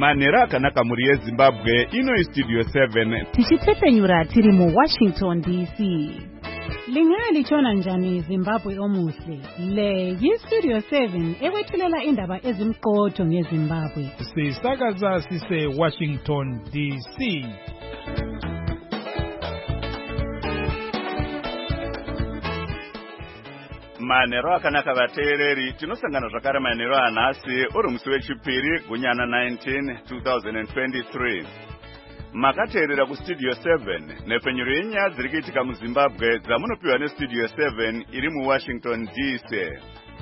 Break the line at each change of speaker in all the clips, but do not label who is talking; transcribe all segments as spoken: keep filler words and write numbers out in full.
Manera akanaka muri yeZimbabwe ino Studio seven.
Tichitepenyura tiri mu Washington D C. Lingali chona njani Zimbabwe omuhle. Le yi Studio seven ewethulela indaba ezimqotho ngeZimbabwe.
Sisakaza sise Washington D C.
Manero akanaka vateereri tinosangana zvakare manero anhasi uri musi wechipiri gunyana nineteen twenty twenty-three. Makateerera kuStudio seven nepfenyuro yenyaya dziri kuitika muZimbabwe dzamunopiwa neStudio seven iri muWashington D C.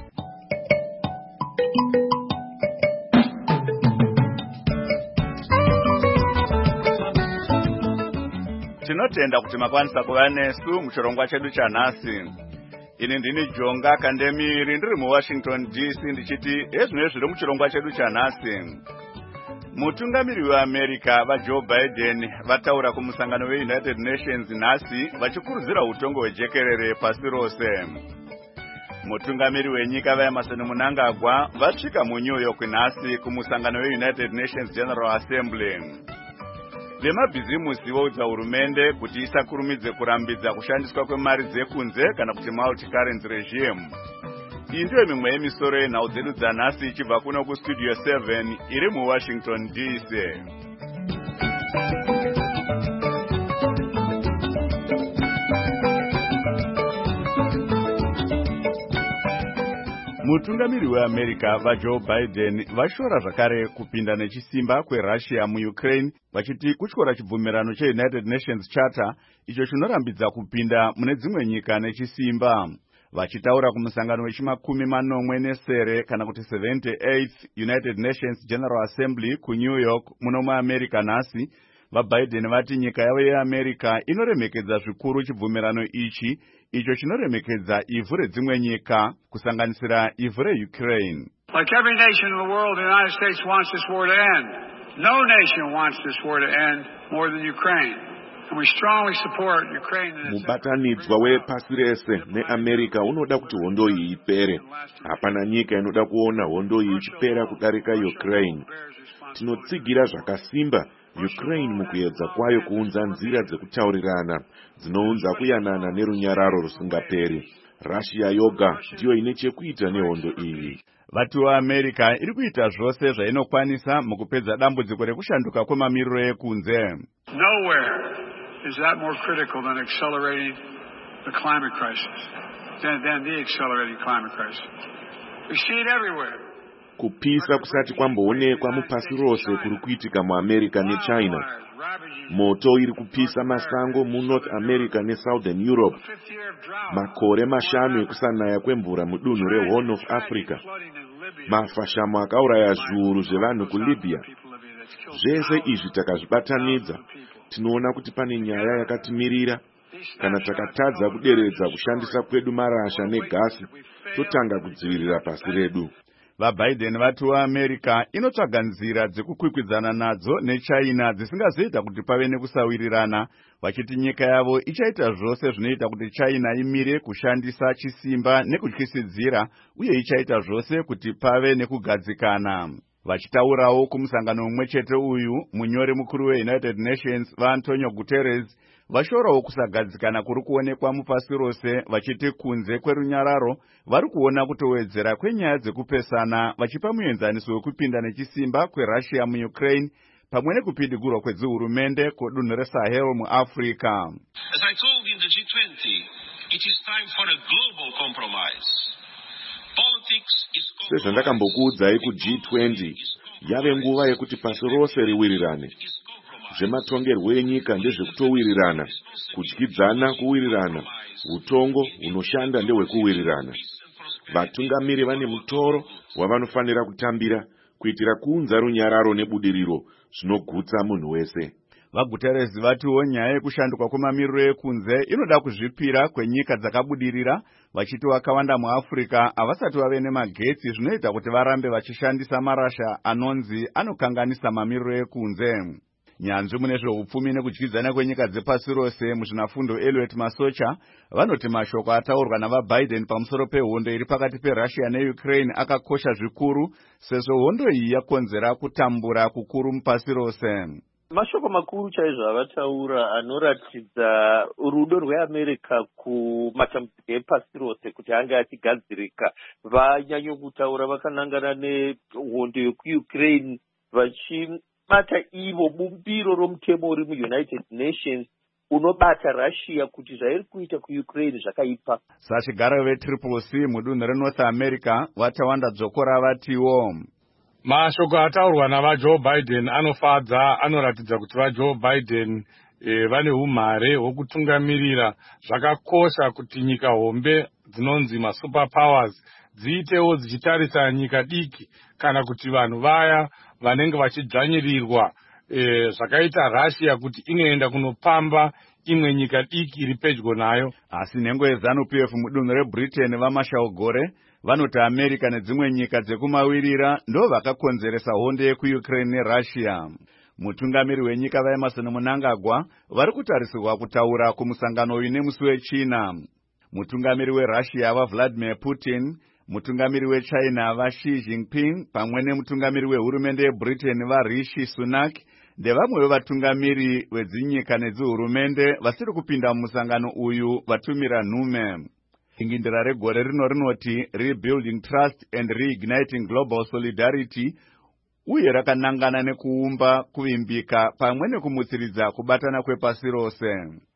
Tinotenda kuti makwanisa kuva nesu muchirongwa chedu chanhasi. Ini ndini Jonga Kandemiri ndiri muWashington D C ndichiti ezvino zviri muchirongwa chedu chanhasi. Mutungamiri weAmerica vaJoe Biden vataura kumusangano weUnited Nations nhasi vachikurudzira utongo hwejekerere pasi rose. Mutungamiri wenyika vaEmerson Mnangagwa vasvika muNew York nhasi kumusangano weUnited Nations General Assembly. Vemabhizimusi voudza hurumende kuti isakurumidze kurambidza kushandiswa kwemari dzekunze kana kuti multi-currency regime. Iyi ndiyo mimwe yemisoro yenhau dzedu dzanhasi ichibva kuno kuStudio seven iri muWashington D C. Mutungamiri weAmerica vaJoe Biden vashora zvakare kupinda nechisimba kweRussia muUkraine vachiti kutyora chibvumirano cheUnited Nations Charter icho chinorambidza kupinda mune dzimwe nyika nechisimba. Vachitaura kumusangano wechimakumi manomwe nesere kana kuti seventy-eighth United Nations General Assembly kuNew York muno muAmerica nhasi, vaBiden vati nyika yavo yeAmerica inoremekedza zvikuru chibvumirano ichi icho chinoremekedza ivhu redzimwe nyika kusanganisira ivhu reUkraine.
Like every nation in the world, the United States wants this war to end. No nation wants this war to end more than Ukraine. And we strongly support Ukraine in its
mubatanidzwa wepasi rese neAmerica unoda kuti hondo iyi ipere. Hapana nyika inoda kuona hondo iyi ichipera kudarika Ukraine. Tinotsigira zvakasimba Ukraine mukuedza kwayo kuunza nzira dzekutaurirana dzinounza kuyanana nerunyararo rusingaperi. Russia yoga ndiyo ine chekuita nehondo iyi.
Vati veAmerica iri kuita zvose zvainokwanisa mukupedza dambudziko rekushanduka kwemamiriro ekunze.
Nowhere is that more critical than accelerating the climate crisis, than, than the accelerating climate crisis. We see it everywhere.
Kupisa kusati kwamboonekwa mupasi rose kuri kuitika muAmerica neChina. Moto iri kupisa masango muNorth America neSouthern Europe. Makore mashanu ekusanaya kwemvura mudunhu reHorn of Africa. Mafashamo akauraya zviuru zvevanhu kuLibya. Zvese izvi takazvibatanidza tinoona kuti pane nyaya yakatimirira. Kana takatadza kuderedza kushandisa kwedu marasha negasi, totanga kudzivirira pasi redu.
VaBiden vati veAmerica inotsvaga nzira dzekukwikwidzana nadzo neChina dzisingazoita kuti pave nekusawirirana, vachiti nyika yavo ichaita zvose zvinoita kuti China imire kushandisa chisimba nekutyisidzira uye ichaita zvose kuti pave nekugadzikana. Vachitaurawo kumusangano umwe chete uyu, munyori mukuru weUnited Nations vaAntonio Guterres vashorawo kusagadzikana kuri kuonekwa mupasi rose, vachiti kunze kwerunyararo vari kuona kutowedzera kwenyaya dzekupesana vachipa muenzaniso wekupinda nechisimba kweRussia muUkraine pamwe nekupidigurwa kwedzihurumende kudunhu reSahel muAfrica.
As I told in the G twenty, it is time for a global compromise.
Sezvandakambokuudzai kuG twenty, yave nguva yekuti pasi rose riwirirane. Zvematongerwo enyika ndezvekutowirirana, kudyidzana kuwirirana, utongo hunoshanda ndehwekuwirirana. Vatungamiri vane mutoro wavanofanira kutambira kuitira kuunza runyararo nebudiriro zvinogutsa munhu wese.
VaGuterres vatiwo nyaya yekushanduka kwemamiriro ekunze inoda kuzvipira kwenyika dzakabudirira, vachiti vakawanda muAfrica havasati vave nemagetsi zvinoita kuti varambe vachishandisa marasha anonzi anokanganisa mamiriro ekunze. nyanzvi mune zveupfumi nekudyidzana kwenyika dzepasi rose muzvinafundo Elliot Masocha vanoti mashoko ataurwa navaBiden pamusoro pehondo iri pakati peRussia neUkraine akakosha zvikuru sezvo hondo iyi yakonzera kutambura kukuru mupasi rose.
Mashoko makuru chaizvo avataura anoratidza rudo rweAmerica kumatambudziko epasi rose kuti anga achigadzirika. Vanyanyokutaura vakanangana nehondo yekuUkraine vachibata ivo bumbiro romutemo uri muUnited Nations unobata Russia kuti zvairi kuita kuUkraine zvakaipa.
Sachigaro veTriple C mudunhu reNorth America vatawanda dzokora vatiwo
mashoko ataurwa navaJoe Biden anofadza. Anoratidza kuti vaJoe Biden e, vane umhare hwokutungamirira. Zvakakosha kuti nyika hombe dzinonzi masuper powers dziitewo dzichitarisa nyika diki kana kuti vanhu vaya vanenge vachidzvanyirirwa e, zvakaita Russia kuti inoenda kunopamba imwe nyika diki iri pedyo nayo.
Asi nhengo yeZANU-P F mudunhu reBritain vaMashaugore vanoti America nedzimwe nyika dzekumawirira ndo vakakonzeresa hondo yekuUkraine neRussia. Mutungamiri wenyika vaEmerson Mnangagwa vari kutarisirwa kutaura kumusangano uyu nemusi weChina. Mutungamiri weRussia vaVladimir Putin, mutungamiri weChina vaXi Jinping pamwe nemutungamiri wehurumende yeBritain vaRishi Sunak ndevamwe vevatungamiri vedzinyika nedzihurumende vasiri kupinda mumusangano uyu vatumira nhume. Ingindira regore rino rinoti Rebuilding Trust and Reigniting Global Solidarity uye rakanangana nekuumba kuvimbika pamwe nekumutsiridza kubatana kwepasi rose.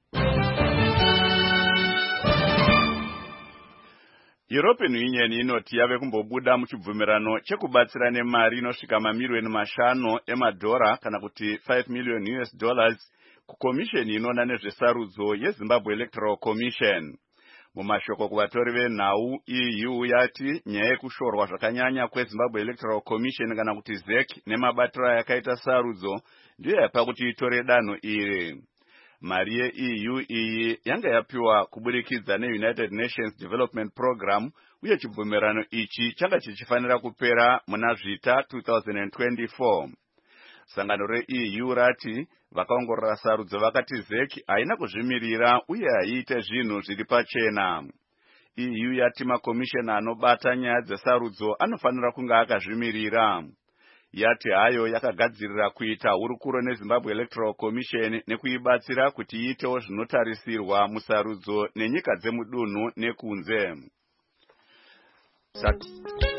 European Union inoti yave kumbobuda muchibvumirano chekubatsira nemari inosvika mamiliyoni mashanu emadhora kana kuti five million U S dollars kukomisheni inoona nezvesarudzo yeZimbabwe Electoral Commission. Mumashoko kuvatori venhau E U yati nyaya yekushorwa zvakanyanya kweZimbabwe Electoral Commission kana kuti Z E C nemabatiro yakaita sarudzo ndiyo yapa kuti itore danho iri. Mari ye-E U iyi yanga yapiwa kuburikidza neUnited Nations Development Program uye chibvumirano ichi changa chichifanira kupera muna zvita two thousand twenty-four. Sangano re-E U rati vakaongorora sarudzo vakati Z E C haina kuzvimirira uye haiite zvinhu zviri pachena. E U yati makomishena anobata nyaya dzesarudzo anofanira kunge akazvimirira. Yati hayo yakagadzirira kuita hurukuro neZimbabwe Electoral Commission nekuibatsira kuti iitewo zvinotarisirwa musarudzo nenyika dzemudunhu nekunze. Sat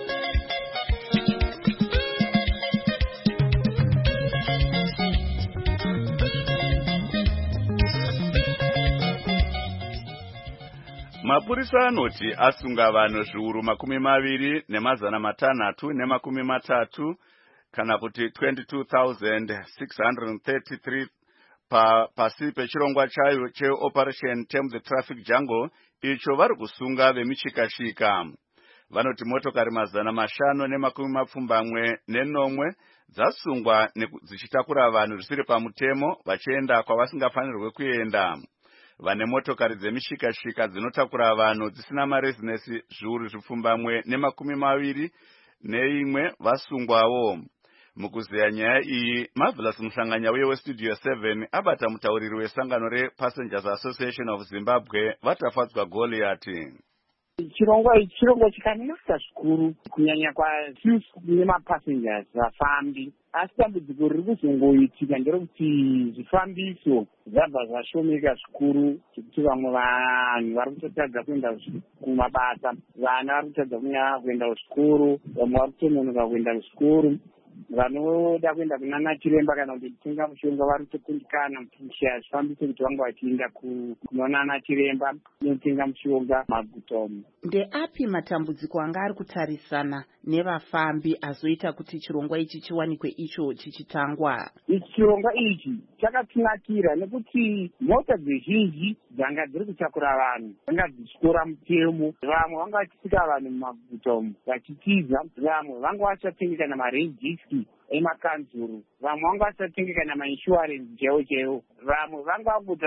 Mapurisa anoti asunga vanhu zviuru makumi maviri nemazana matanhatu nemakumi matatu kana kuti twenty-two thousand six hundred thirty-three pa pasi pechirongwa chayo cheOperation Tame the Traffic Jungle icho vari kusunga vemichikashika. Vanoti motokari mazana mashanu nemakumi mapfumbamwe nenomwe dzasungwa dzichitakura vanhu zvisiri pamutemo vachienda kwavasingafanirwe kuenda. Vane motokari dzemishikashika dzinotakura vanhu dzisina marezinesi zviuru zvipfumbamwe nemakumi maviri neimwe vasungwawo. Mukuzeya nyaya iyi, Marvelous Mushanganya uye weStudio seven abata mutauriri wesangano rePassengers Association of Zimbabwe vatafadzwa Goliati.
Chirongwa ichi chirongwa chakanaka zvikuru kunyanya kwaSwiss nemapassengers vafambi. Asi dambudziko riri kuzongoitika nderekuti zvifambiso zvabva zvashomeka zvikuru zvekuti vamwe vanhu vari kutotadza kuenda kumabasa, vana vari kutadza kuenda kuzvikoro, vamwe vari kutononoka kuenda kuzvikoro. Vanoda kuenda kunana chiremba kana kuti kutenga mushonga vari kutokundikana kushaya zvifambiso kuti vange vachienda kunoona chiremba notenga mushonga magutomu.
Ndeapi matambudziko anga ari kutarisana nevafambi azoita kuti chirongwa ichi chiwanikwe icho chichitangwa?
Ichi chirongwa ichi chakatinakira nekuti mota dzizhinji dzanga dziri kutakura vanhu dzanga dzichitora mutemo. Vamwe vanga vachisika vanhu mumagutomu vachitiza, vamwe vanga vachatengeka namarejisi emakanzuru, vamwe vanga vasatengeka namainsurance chaiwo chaiwo, vamwe vanga vakuita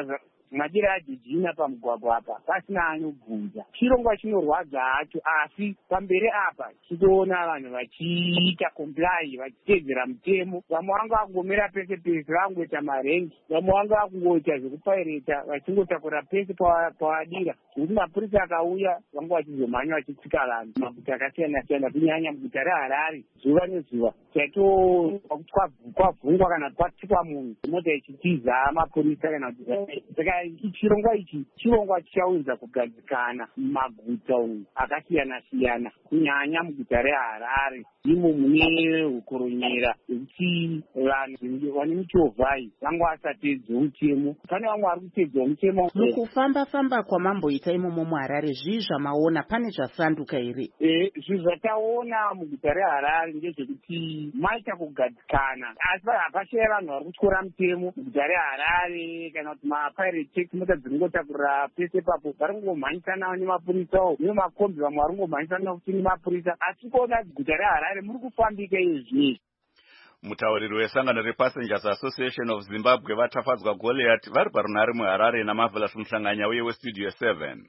madiri ajijina pamugwagwa apa pasina anobvunza. Chirongwa chinorwadza hacho, asi pamberi apa chitoona vanhu vachiita comply, vachitedzera mutemo. Vamwe vanga vakungomira pese pese vangoita marengi, vamwe vanga vakungoita zvekupaireta vachingotakura pese pavadira, zvekuti mapurisa akauya vanga vachizomhanya vachitsika vanhu maguta akasiyana siyana, kunyanya muguta reHarare. Zuva nezuva chaito kwavhungwa kana kwatsikwa munhu mota ichitiza mapurisa kana kuti. Saka chirongwa ichi chirongwa chichaunza kugadzikana mumaguta umu akasiyana siyana, kunyanya muguta reHarare imo mune hukoronyera yekuti vanhu vane michovhai vanga vasatedza mutemo. Pane vamwe vari kutedza mutemo.
Mukufamba famba kwamamboita imomo muHarare, zvii zvamaona, pane zvasanduka here?
Eh, zvinhu zvataona muguta reHarare ndezvekuti maita kugadzikana, asi hapashaya vanhu vari kutyora mutemo muguta reHarare kana kuti mapirate taxi, mota dzinongotakura pese papo vari kungomhanyisana nemapurisawo, nemakombi vamwe vari kungomhanyisana kuti nemapurisa. Asi kuona guta reHarare muri kufambika izvi.
Mutauriri wesangano rePassengers Association of Zimbabwe vatafadzwa Goliath vari parunhare muHarare naMarvelous Muhlanganya uye weStudio seven.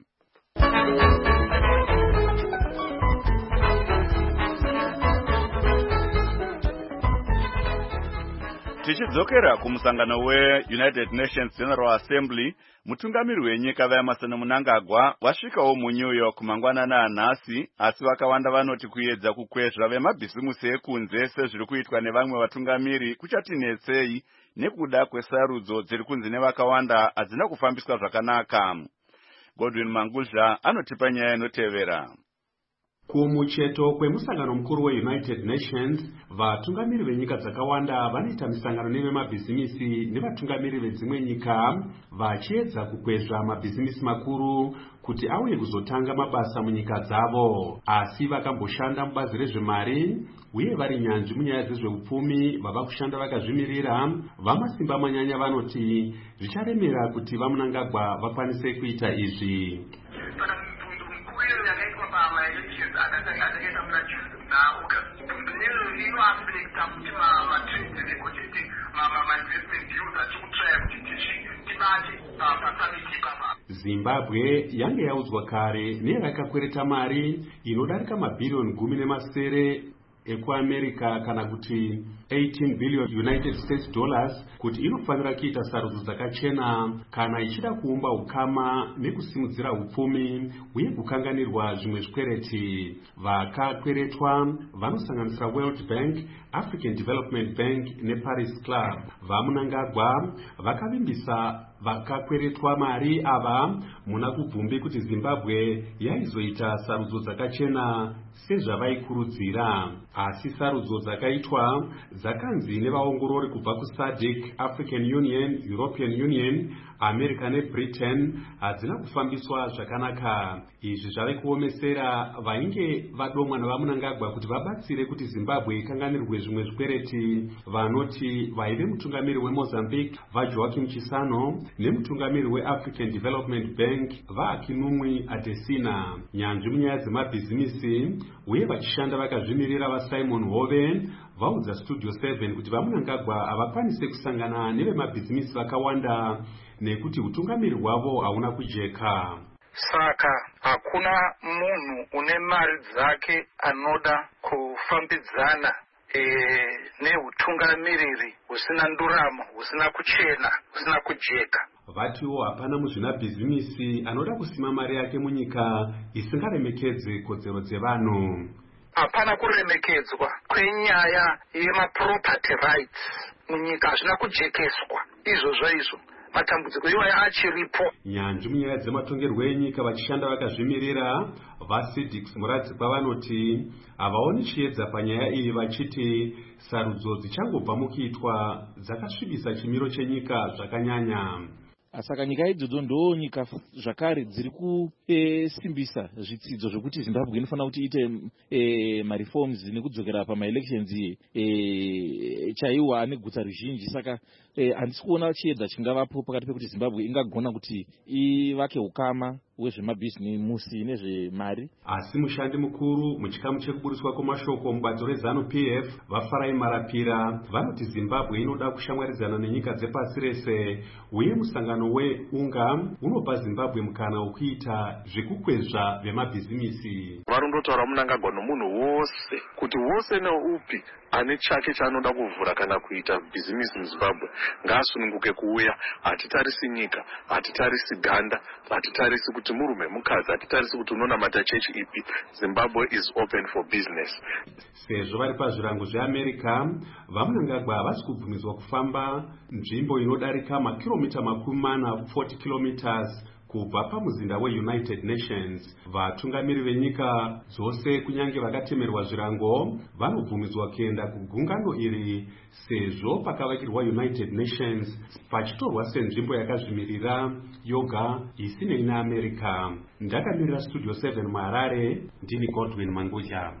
Tichidzokera kumusangano weUnited Nations General Assembly, mutungamiri wenyika vaEmerson Mnangagwa wasvikawo muNew York mangwanana anhasi, asi vakawanda vanoti kuedza kukwezva vemabhisimusi ekunze sezviri kuitwa nevamwe vatungamiri kuchatinetsei nekuda kwesarudzo dziri kunzi nevakawanda hadzina kufambiswa zvakanaka. Godwin Manguzha anotipa nyaya inotevera.
Kumucheto kwemusangano mukuru weUnited Nations, vatungamiri venyika dzakawanda vanoita misangano nevemabhizimisi nevatungamiri vedzimwe nyika vachiedza kukwezva mabhizimisi makuru kuti auye kuzotanga mabasa munyika dzavo, asi vakamboshanda mubazi rezvemari uye vari nyanzvi munyaya dzezveupfumi vava kushanda vakazvimirira. Vamasimba manyanya vanoti zvicharemera kuti vaMnangagwa vakwanise kuita izvi. Zimbabwe yange yaudzwa kare nerakakwereta mari inodarika mabhirioni gumi nemasere ekuAmerica kana kuti eighteen billion United States dollars kuti inofanira kuita sarudzo dzakachena kana ichida kuumba ukama nekusimudzira upfumi uye kukanganirwa zvimwe zvikwereti. Vakakweretwa vanosanganisira World Bank, African Development Bank neParis Club. VaMnangagwa vakavimbisa vakakweretwa mari ava muna kubvumbi kuti Zimbabwe yaizoita sarudzo dzakachena sezvavaikurudzira, asi sarudzo dzakaitwa dzakanzi nevaongorori kubva kuSADC, African Union, European Union, America neBritain hadzina kufambiswa zvakanaka. Izvi zvave kuomesera vainge vadomwa navaMnangagwa kuti vabatsire kuti Zimbabwe ikanganirwe zvimwe zvikwereti, vanoti vaive mutungamiri weMozambique vaJoaquim Chissano nemutungamiri weAfrican Development Bank vaAkinumwi Adesina. Nyanzvi munyaya dzemabhizimisi uye vachishanda vakazvimirira vaSimon Hove vaudza Studio seven kuti vaMnangagwa havakwanise kusangana nevemabhizimisi vakawanda nekuti utungamiri hwavo hauna kujeka.
Saka hakuna munhu une mari dzake anoda kufambidzana e, neutungamiriri husina nduramo, husina kuchena, husina kujeka.
Vatiwo hapana muzvinabhizimisi anoda kusima mari yake munyika isingaremekedze kodzero dzevanhu.
Hapana kuremekedzwa kwenyaya yemaproperty rights munyika hazvina kujekeswa. Izvo zvaizvo matambudziko iwayo achiripo.
Nyanzvi munyaya dzematongerwo enyika vachishanda vakazvimirira vaSADC muradzikwa vanoti havaoni chiedza panyaya iyi, vachiti sarudzo dzichangobva mukuitwa dzakasvibisa chimiro chenyika zvakanyanya.
Saka nyika idzodzo ndo nyika zvakare dziri kusimbisa zvitsidzo zvokuti Zimbabwe inofanira kuti ite e, mareforms nekudzokera pamaelections e, chaiwo ane gutsa ruzhinji. Saka handisi e, kuona chiedza chingavapo pakati pekuti Zimbabwe ingagona kuti ivake ukama wezvemabhizimusi nezvemari.
Asi mushandi mukuru muchikamu chekuburiswa kwemashoko mubato rezanu P F vaFarai Marapira vanoti Zimbabwe inoda kushamwaridzana nenyika dzepasi rese uye musangano weUNGA unopa Zimbabwe mukana wekuita zvekukwezva vemabhizimisi.
Varundotaura Mnangagwa nomunhu wose kuti wose neupi ane chake chaanoda kuvhura kana kuita bhizimisi muZimbabwe ngaasununguke kuuya. Hatitarisi nyika, hatitarisi ganda, hatitarisi kuti murume mukadzi, hatitarisi kuti unonamata chechi ipi. Zimbabwe is open for business.
Sezvo vari pazvirango zveAmerica, vaMnangagwa havasi kubvumidzwa kufamba nzvimbo inodarika makiromita makumi mana forty kilometers kubva pamuzinda weUnited Nations. Vatungamiri venyika dzose kunyange vakatemerwa zvirango vanobvumidzwa kuenda kugungano iri sezvo pakavakirwa United Nations pachitorwa senzvimbo yakazvimirira yoga isinei naAmerica. Ndakamirira Studio seven muHarare, ndini Godwin Manguja.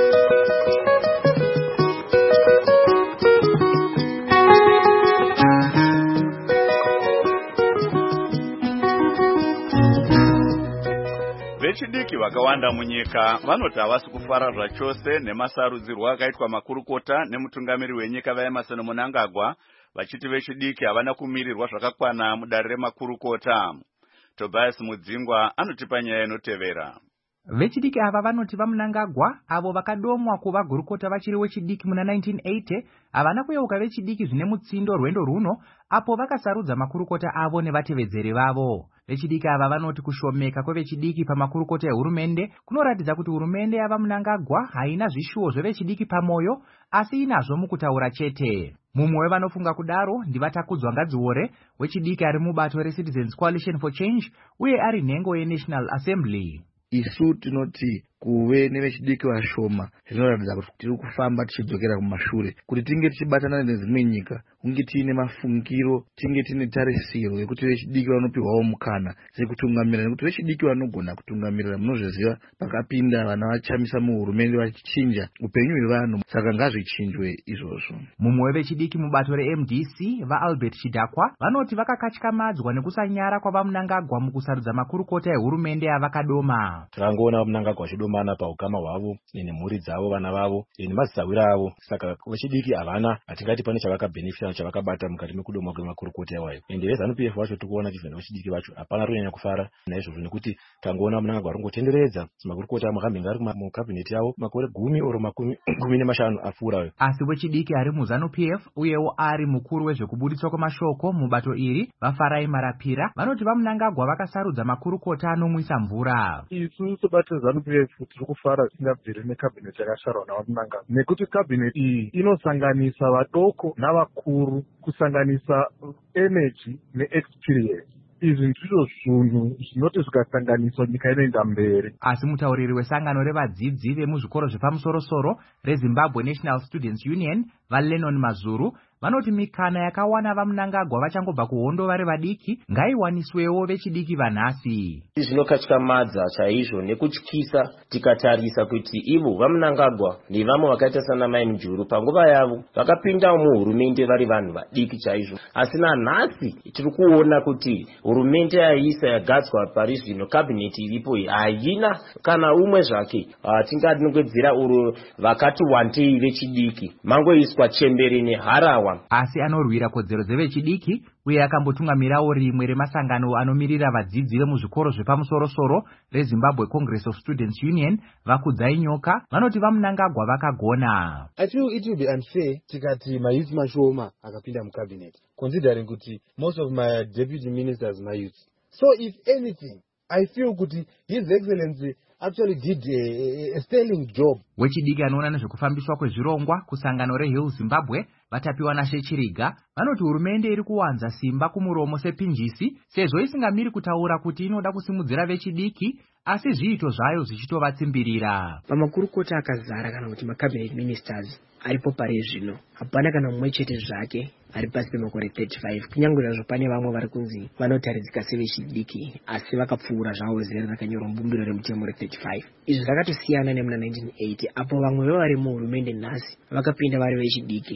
Vechidiki vakawanda munyika vanoti havasi kufara zvachose nemasarudzirwo akaitwa makurukota nemutungamiri wenyika vaEmmerson Mnangagwa, vachiti vechidiki havana kumirirwa zvakakwana mudare remakurukota. Tobias Mudzingwa anotipa nyaya inotevera.
Vechidiki ava vanoti vaMnangagwa avo vakadomwa kuva gurukota vachiri wechidiki muna nineteen eighty havana kuyeuka vechidiki zvine mutsindo rwendo runo apo vakasarudza makurukota avo nevatevedzeri vavo. Vechidiki ava vanoti kushomeka kwevechidiki pamakurukota ehurumende kunoratidza kuti hurumende yavaMnangagwa haina zvishuwo zvevechidiki pamoyo asi inazvo mukutaura chete. Mumwe wevanofunga kudaro ndivatakudzwa Ngadziwore wechidiki ari mubato reCitizens Coalition for Change uye ari nhengo yeNational Assembly.
Isu tinoti kuve nevechidiki vashoma zvinoratidza kuti tiri kufamba tichidzokera kumashure, kuti tinge tichibatana nedzimwe nyika kunge tiine mafungiro, tinge tiine tarisiro yekuti vechidiki vanopiwawo mukana sekutungamirira, nekuti vechidiki vanogona kutungamirira munozviziva pakapinda vana vachamisa muhurumende vachichinja upenyu hwevanhu, saka ngazvichinjwe izvozvo.
Mumwe wevechidiki mubato reM D C vaAlbert Chidakwa vanoti vakakatyamadzwa nekusanyara kwavaMnangagwa mukusarudza makurukota ehurumende yavakadoma.
Tirangoona vaMnangagwa vachidomana paukama hwavo nemhuri dzavo, vana vavo nemadzisawira avo, saka vechidiki havana hatingati pane chavakabhenefita chavakabata mukati mekudoma kwemakurukota iwayo. Ende vezanu P F vacho tikuona chivhena vechidiki vacho hapana kunyanya kufara naizvozvo, nekuti tangoona Mnangagwa aringotenderedza makurukota amakamhenga ari mukabineti yavo makore gumi oro makumi gumi nemashanu apfuurayo.
Asi wechidiki ari muzanu P F uyewo ari mukuru wezvekubudiswa kwamashoko mubato iri vaFarai Marapira vanoti vaMnangagwa vakasarudza makurukota anomwisa mvura.
Isu sobato zanu P F tiri kufara zvisingabviri nekabineti yakasharwa navaMnangagwa, nekuti kabineti iyi inosanganisa vadoko navakuru, kusanganisa energy neexperience. Izvi ndizvo zvinhu zvinoti zvikasanganiswa nyika inoenda mberi.
Asi mutauriri wesangano revadzidzi vemuzvikoro zvepamusoro-soro reZimbabwe National Students Union vaLennon Mazuru vanoti mikana yakawana vaMnangagwa vachangobva kuhondo vari vadiki ngaiwaniswewo vechidiki vanhasi.
Zvinokatyamadza chaizvo nekutyisa tikatarisa kuti ivo vaMnangagwa nevamwe vakaita sana Mai Mujuru panguva yavo vakapinda muhurumende vari vanhu vadiki chaizvo, asi nanhasi tiri kuona kuti hurumende yaisa yagadzwa pari zvino kabineti iripo haina kana umwe zvake tinganongedzera uro vakati wandei vechidiki mangoiswa chembere neharahwa.
Asi anorwira kodzero dzevechidiki uye akambotungamirawo rimwe remasangano anomirira vadzidzi vemuzvikoro zvepamusoro-soro reZimbabwe Congress of Students Union vakudzai nyoka vanoti vaMnangagwa vakagona.
I feel it will be unfair tikati mayouth mashoma akapinda mucabinet, considering kuti most of my deputy ministers my youth. So if anything, I feel kuti His Excellency actually did a, a sterling job.
Wechidiki anoona nezvekufambiswa kwezvirongwa kusangano reHill Zimbabwe vatapiwa naShe Chiriga vanoti hurumende iri kuwanza simba kumuromo sepinjisi sezvo isingamiri kutaura kuti inoda kusimudzira vechidiki asi zviito zvayo zvichitovatsimbirira.
Pamakurukota akazara kana kuti macabinet ministers aripo pari zvino hapana kana mumwe chete zvake ari pasi pemakore thirty-five, kunyange zvazvo pane vamwe vari kunzi vanotaridzika sevechidiki asi vakapfuura zvavo zera rakanyorwa mubumbiro remutemo re-thirty-five. Izvi zvakatosiyana nemuna nineteen eighty apo vamwe vevari muhurumende nhasi vakapinda vari vechidiki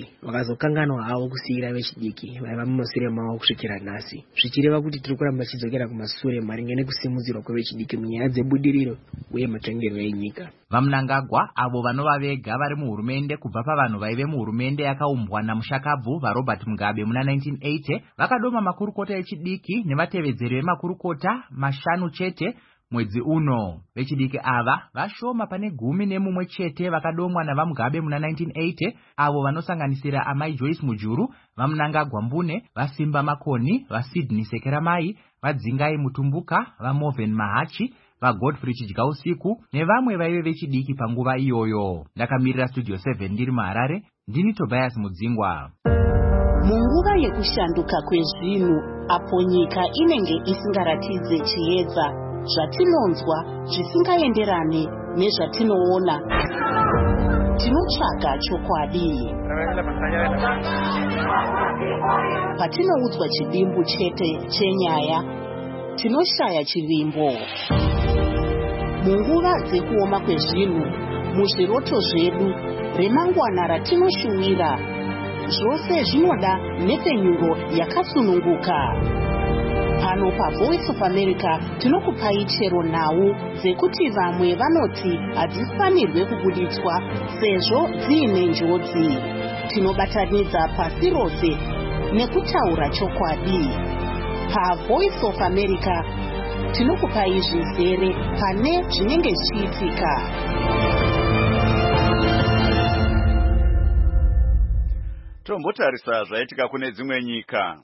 vakazokanganwa havo kusiyira vechidiki vaiva mumashure mavo kusvikira nhasi, zvichireva kuti tiri kuramba tichidzokera kumashure maringe nekusimudzirwa kwevechidiki munyaya dzebudiriro uye matongerwo enyika.
vaMnangagwa avo vanova vega vari muhurumende kubva pavanhu vaive muhurumende yakaumbwa namushakabvu vaRobert Mugabe muna nineteen eighty vakadoma makurukota echidiki nevatevedzeri vemakurukota mashanu chete mwedzi uno. Vechidiki ava vashoma pane gumi nemumwe chete vakadomwa navaMugabe muna nineteen eighty, avo vanosanganisira amai Joyce Mujuru, vaMnangagwa Mbune, vaSimba Makoni, vaSydney Sekeramai, vadzingai Mutumbuka, vaMoven Mahachi, vaGodfrey Chidya Usiku nevamwe vaive vechidiki panguva iyoyo. Ndakamirira Studio seven ndiri muHarare, ndini Tobias Mudzingwa.
Munguva yekushanduka kwezvinhu, apo nyika inenge isingaratidze chiedza, zvatinonzwa zvisingaenderane nezvatinoona, tinotsvaga chokwadi. Patinoudzwa chidimbu chete chenyaya, tinoshaya chivimbo. Munguva dzekuoma kwezvinhu, muzviroto zvedu, remangwana ratinoshuwira, zvose zvinoda nepfenyuro yakasununguka. Pano paVoice of America tinokupai chero nhau dzekuti vamwe vanoti hadzifanirwe kubuditswa sezvo dziine njodzi. Tinobatanidza pasi rose nekutaura chokwadi. PaVoice of America tinokupai zvizere pane zvinenge zvichiitika.
Tombotarisa zvaitika kune dzimwe nyika.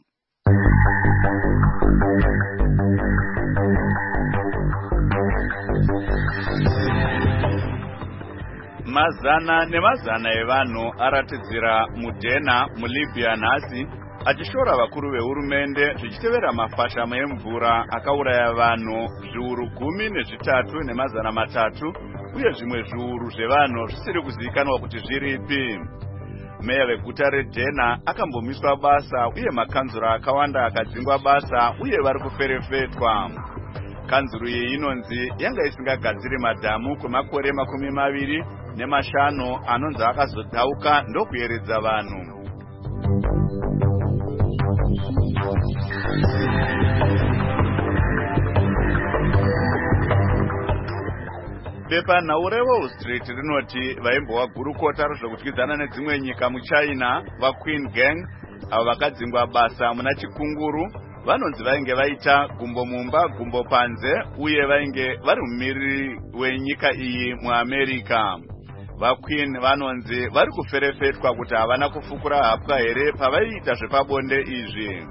Mazana nemazana evanhu aratidzira mudhena muLibya nhasi achishora vakuru vehurumende zvichitevera mafashamo emvura akauraya vanhu zviuru gumi nezvitatu nemazana matatu uye zvimwe zviuru zvevanhu zvisiri kuzivikanwa kuti zviripi. Meya veguta reDhena akambomiswa basa uye makanzura akawanda akadzingwa basa uye vari kuferefetwa. Kanzuru iyi inonzi yanga isingagadziri madhamu kwemakore makumi maviri nemashanu anonzi akazodhauka ndokuyeredza vanhu. Bepanhau reWall Street rinoti vaimbova gurukota rezvekudyidzana nedzimwe nyika muChina vaQueen Gang avo vakadzingwa basa muna chikunguru vanonzi vainge vaita gumbo mumba gumbo panze uye vainge vari mumiriri wenyika iyi muAmerica. VaQueen vanonzi vari kuferefetwa kuti havana kufukura hapwa here pavaiita zvepabonde izvi.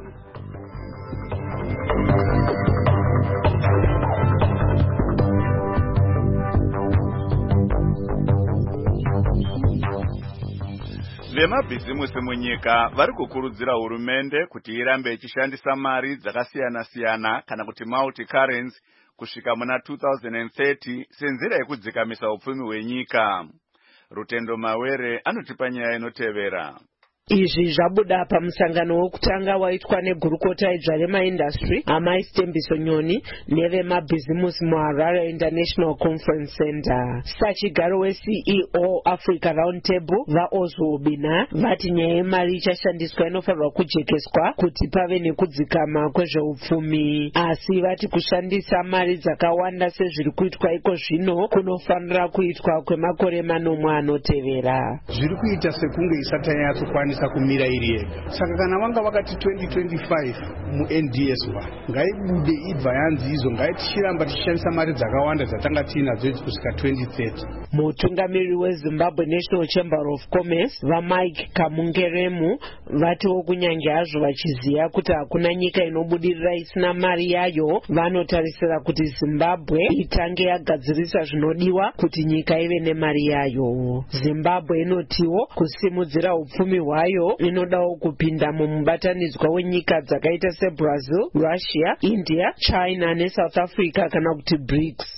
Vemabhizimusi munyika vari kukurudzira hurumende kuti irambe ichishandisa mari dzakasiyana-siyana kana kuti multi-currency kusvika muna two thousand thirty senzira yekudzikamisa upfumi hwenyika. Rutendo Mawere anotipa nyaya inotevera.
Izvi zvabuda pamusangano wokutanga waitwa negurukota idzva remaindastry amai Stembiso Nyoni nevemabhizimusi muHarare International Conference Center. Sachigaro weC E O Africa Round Table vaOzwo Bina vati nyaya yemari ichashandiswa inofanirwa kujekeswa kuti pave nekudzikama kwezveupfumi, asi vati kushandisa mari dzakawanda sezviri kuitwa iko zvino kunofanira kuitwa kwemakore manomwe anotevera.
Zviri kuita sekunge isati yanyatsokwanisa kumira iri yega. Saka kana vanga vakati twenty twenty-five muN D S wa ngaibude ibva yanzi izo ngaitichiramba tichishandisa mari dzakawanda dzatanga tiinadzo idzi kusvika twenty thirty.
Mutungamiriri weZimbabwe National Chamber of Commerce vaMike Kamungeremu vatiwo kunyange hazvo vachiziva kuti hakuna nyika inobudirira isina mari yayo, vanotarisira kuti Zimbabwe itange yagadzirisa zvinodiwa kuti nyika ive nemari yayo. Zimbabwe inotiwo kusimudzira upfumi hwayo inodawo kupinda mumubatanidzwa wenyika dzakaita seBrazil, Russia, India, China neSouth Africa kana kuti BRICS.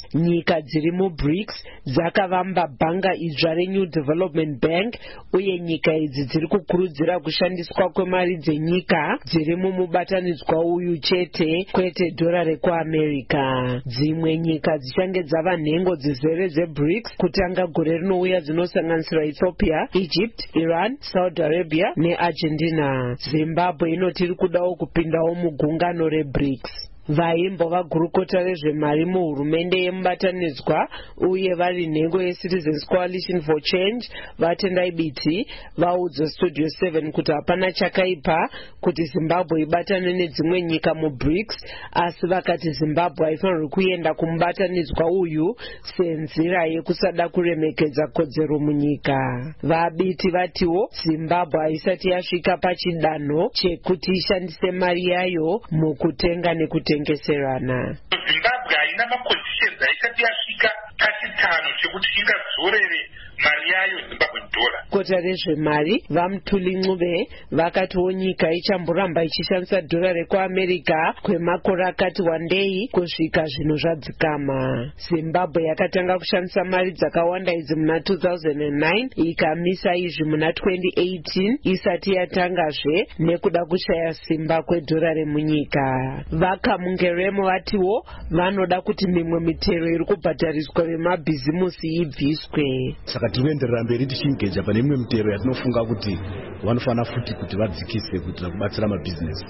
nyika dziri mubrics dzakavamba bhanga idzva renew development bank, uye nyika idzi dziri kukurudzira kushandiswa kwemari dzenyika dziri mumubatanidzwa uyu chete, kwete dhora rekuamerica. Dzimwe nyika dzichange dzava nhengo dzizere dzebrics kutanga gore rinouya dzinosanganisira Ethiopia, Egypt, Iran, Saudi Arabia neArgentina. Zimbabwe inoti iri kudawo kupindawo mugungano rebrics. Vaimbova gurukota rezvemari muhurumende yemubatanidzwa uye vari nhengo yeCitizens Coalition for Change vatendai biti vaudza Studio seven kuti hapana chakaipa kuti Zimbabwe ibatane nedzimwe nyika mubrics, asi vakati Zimbabwe haifanirwi kuenda kumubatanidzwa uyu senzira yekusada kuremekedza kodzero munyika. Vabiti vatiwo Zimbabwe haisati yasvika pachidanho chekuti ishandise mari yayo mukutenga nekutenga tengeserana.
Zimbabwe haina maconditions haisati yasvika pachitano chekuti ingadzorere mari yayo Zimbabwe dollar.
Kota rezvemari vaMutuli Ncube vakatiwo nyika ichamboramba ichishandisa dhora rekuamerica kwemakore akati wandei kusvika zvino zvadzikama. Zimbabwe yakatanga kushandisa mari dzakawanda idzi muna two thousand nine ikamisa izvi muna twenty eighteen isati yatangazve nekuda kushaya simba kwedhora remunyika. Vakamungeremo vatiwo vanoda kuti mimwe mitero iri kubhadhariswa vemabhizimusi ibviswe.
Saka tinoenderera mberi tichiengeja pane imwe mitero yatinofunga kuti vanofana futi kuti vadzikise kuitira kubatsira mabhizinesi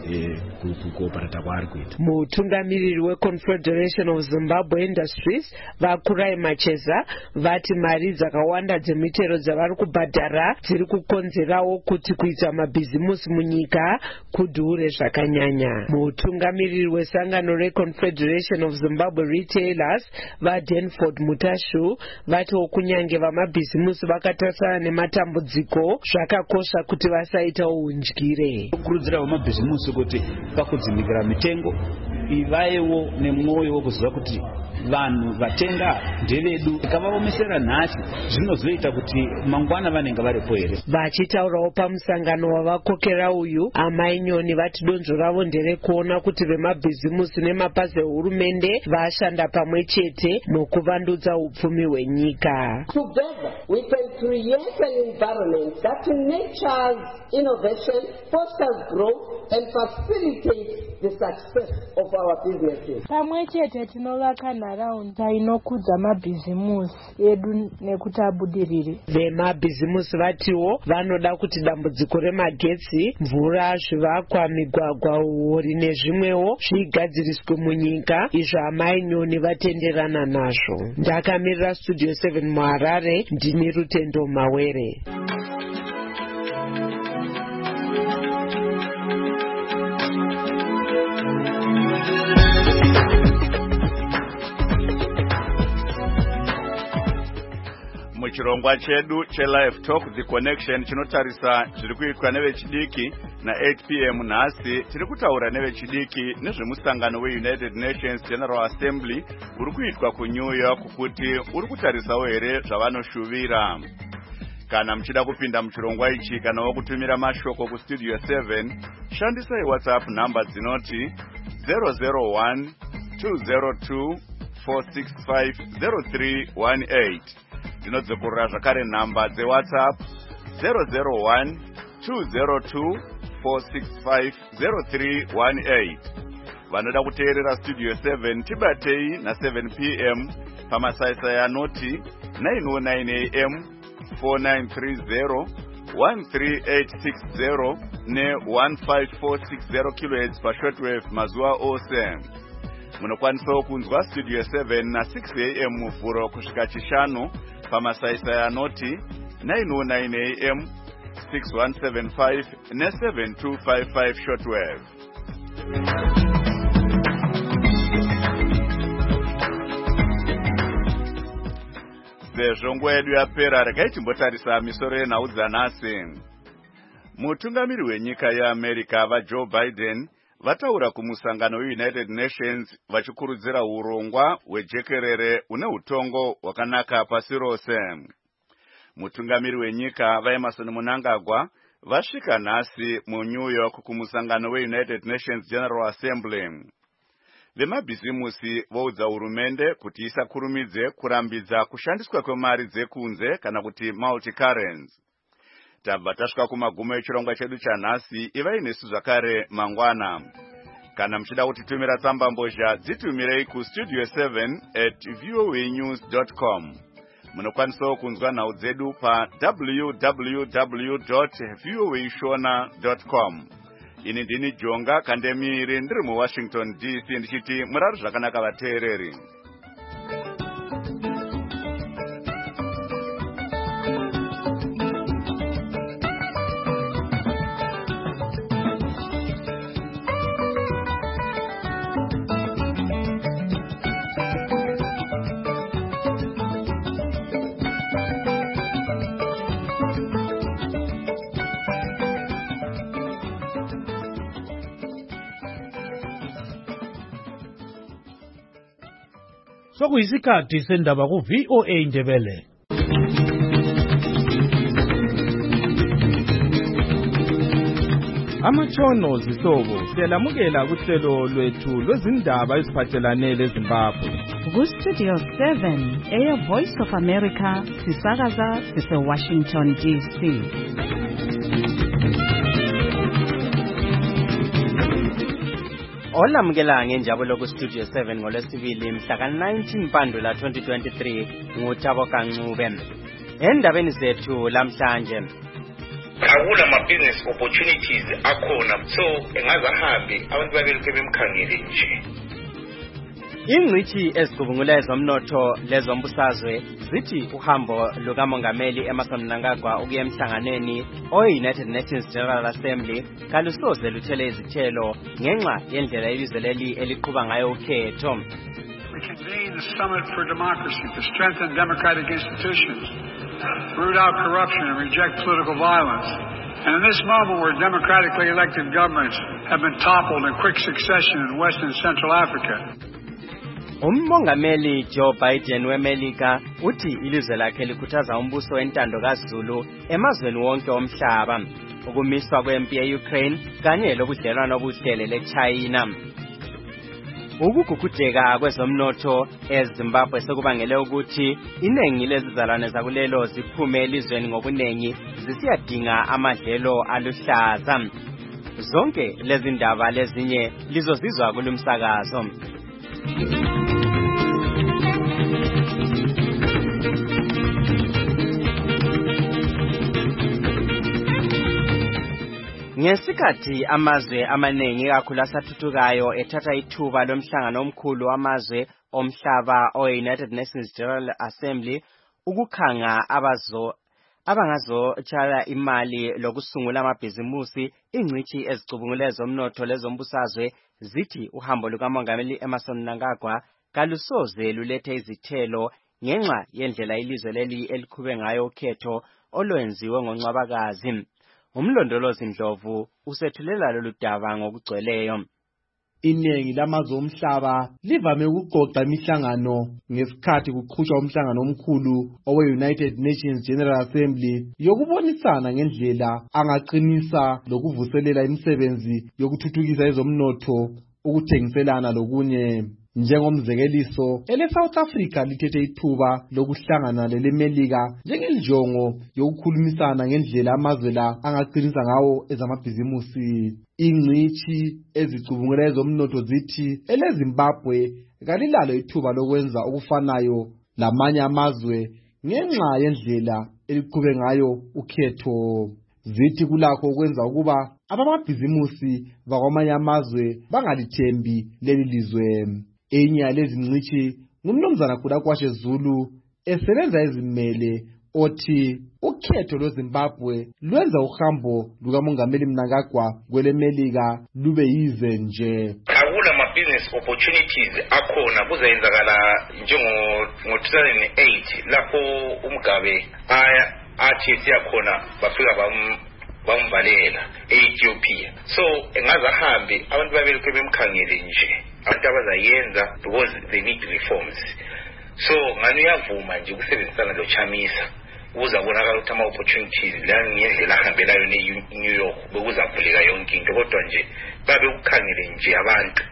kuoparata kwaari kuita.
Mutungamiriri weConfederation of Zimbabwe Industries Vakurai Macheza vati mari dzakawanda dzemitero dzavari kubhadhara dziri kukonzerawo kuti kuita mabhizimusi munyika kudhure zvakanyanya. Mutungamiriri wesangano reConfederation of Zimbabwe Retailers vaDenford Mutashu vatiwo kunyange vamabhizimusi vakatarisana nematambudziko zvakakosha kuti vasaitawo undyire.
Kukurudzira vamabhizimusi kuti pakudzimikira mitengo ivayewo nemwoyo wokuziva kuti vanhu vatenga ndevedu, ikavaomesera nhasi zvinozoita kuti mangwana vanenge varipo here.
Vachitaurawo pamusangano wavakokera uyu, amai Nyoni vati donzvo ravo nderekuona kuti vemabhizimusi nemapazi ehurumende vashanda pamwe chete mukuvandudza upfumi hwenyika.
Together we can create an environment that nurtures innovation, fosters growth and facilitates the success of our businesses.
Pamwe chete tinovaka nharaunda inokudza mabhizimusi edu nekuti abudirire.
Vemabhizimusi vatiwo vanoda kuti dambudziko remagetsi, mvura, zvivakwa, migwagwa, huori nezvimwewo zvigadziriswe munyika, izvo amai Nyoni vatenderana nazvo. Ndakamirira Studio seven muHarare, ndini Rutendo Mawere.
Muchirongwa chedu cheLive Talk The Connection chinotarisa zviri kuitwa nevechidiki na eight p m nhasi tiri kutaura nevechidiki nezvemusangano weUnited Nations General Assembly uri kuitwa kuNew York kuti uri kutarisawo here zvavanoshuvira. Kana muchida kupinda muchirongwa ichi kana wakutumira mashoko kuStudio seven, shandisai WhatsApp number dzinoti zero zero one two zero two four six five zero three one eight. Ndinodzekurira zvakare nhamba dzeWhatsApp zero zero one two zero two four six five zero three one eight. Vanoda kuteerera Studio seven tibatei na seven p m pamasaisai anoti nine oh nine a m four nine three zero one three eight six zero ne one five four six zero kilohertz pashortwave mazuva ose. Munokwanisawo kunzwa Studio seven na six a m muvhuro kusvika chishanu pamasaisai anoti nine oh nine a m six one seven five ne seven two five five shortwave. Sezvo nguva yedu yapera, regai timbotarisa misoro yenhau dzanhasi. Mutungamiri wenyika yeAmerica vaJoe Biden vataura kumusangano weUnited Nations vachikurudzira urongwa hwejekerere une utongo hwakanaka pasi rose. Mutungamiri wenyika vaEmerson Mnangagwa vasvika nhasi muNew York kumusangano weUnited Nations General Assembly. vemabhizimusi voudza hurumende kuti isakurumidze kurambidza kushandiswa kwemari dzekunze kana kuti multi-currency. Tabva tasvika kumagumo echirongwa chedu chanhasi. Ivai nesu zvakare mangwana. Kana muchida kutitumira tsamba mbozha dzitumirei kustudio seven at voanews dot com. Munokwanisawo kunzwa nhau dzedu pa w w w dot voashona dot com. Ini ndini Jonga Kandemiri ndiri muWashington D C ndichiti murari zvakanaka vateereri.
Sokuyisikhathi sendaba ku V O A Ndebele.
Amatshono zihlobo siyalamukela kuhlelo lwethu lwezindaba eziphathelane leZimbabwe.
Ku-Studio seven, Air Voice of America, sisakaza sise-Washington D C.
Olamukela ngenjabulo ku-Studio seven ngolwesibili mhla ka-nineteen Mpandula twenty twenty-three nguThabo Kancube. Endabeni zethu lamhlanje,
akula ma-business opportunities akhona, so engazahambi abantu babelokhu bemkhangele nje.
Ingqithi ezicubungula ezomnotho lezombusazwe zithi uhambo lukamongameli Emmerson Mnangagwa ukuya emhlanganweni o-United Nations General Assembly kalusoze luthele izithelo ngenxa yendlela ilizwe leli eliqhuba ngayo ukhetho.
We convene the Summit for Democracy to strengthen democratic institutions, root out corruption and reject political violence. And in this moment where democratically elected governments have been toppled in quick succession in West and Central Africa,
Umongameli Joe Biden weMelika uthi ilizwe lakhe likhuthaza umbuso wentando kaZulu emazweni wonke omhlaba, ukumiswa kwempi ye-Ukraine kanye lobudlelwano obuhlele leChina. Ukugugudeka kwezomnotho eZimbabwe sekubangele ukuthi iningi lezizalwane zakulelo ziphume elizweni ngobunengi zisiyadinga amadlelo aluhlaza. Zonke lezi ndaba lezinye lizozizwa kulumsakazo. Ngesikhathi amazwe amaningi kakhulu asathuthukayo ethatha ithuba lomhlangano omkhulu wamazwe omhlaba o-United Nations General Assembly ukukhanga abazo abangazotshala imali lokusungula amabhizimusi, ingcithi ezicubungula ezomnotho lezombusazwe zithi uhambo lukamongameli Emmerson Mnangagwa kalusoze lulethe izithelo ngenxa yendlela ilizwe leli elikhube ngayo ukhetho olwenziwe ngoNcwabakazi. Umlondolozi Ndlovu usethulela lolu daba ngokugcweleyo.
Iningi lamazwe omhlaba livame ukuqoqa imihlangano ngesikhathi kuqhutshwa umhlangano omkhulu owe-United Nations General Assembly yokubonisana ngendlela angaqinisa lokuvuselela imisebenzi yokuthuthukisa ezomnotho, ukuthengiselana lokunye. Njengomzekeliso, ele-South Africa lithethe ithuba lokuhlangana leleMelika njengenjongo yokukhulumisana ngendlela amazwe la angaqinisa ngawo ezamabhizimusi. Ingcithi ezicubungula ezomnotho zithi eleZimbabwe kalilalo ithuba lokwenza okufanayo lamanye amazwe ngenxa yendlela eliqhube ngayo ukhetho. Zithi kulakho ukwenza ukuba abamabhizimusi bakwamanye amazwe bangalithembi leli lizwe. Enye yalezi ngcithi ngumnumzana Khulakwashe Zulu esebenza ezimele othi ukhetho lweZimbabwe lwenza uhambo lukamongameli Mnangagwa kweleMelika lube yize nje.
Akula ma-business opportunities akhona kuzayenzakala njengo two thousand eight lapho uMgabe aya athi siyakhona bafika bam bamvalela e-Ethiopia. So engazahambi abantu babelokhu bemkhangele nje abantu abazayenza because they need reforms. So ngani uyavuma nje ukusebenzisana lo Chamisa uza kubonakala ukuthi ama-opportunities la ngendlela ahambelayo ne-New York bekuzavuleka yonke into, kodwa nje babe ukukhangele nje abantu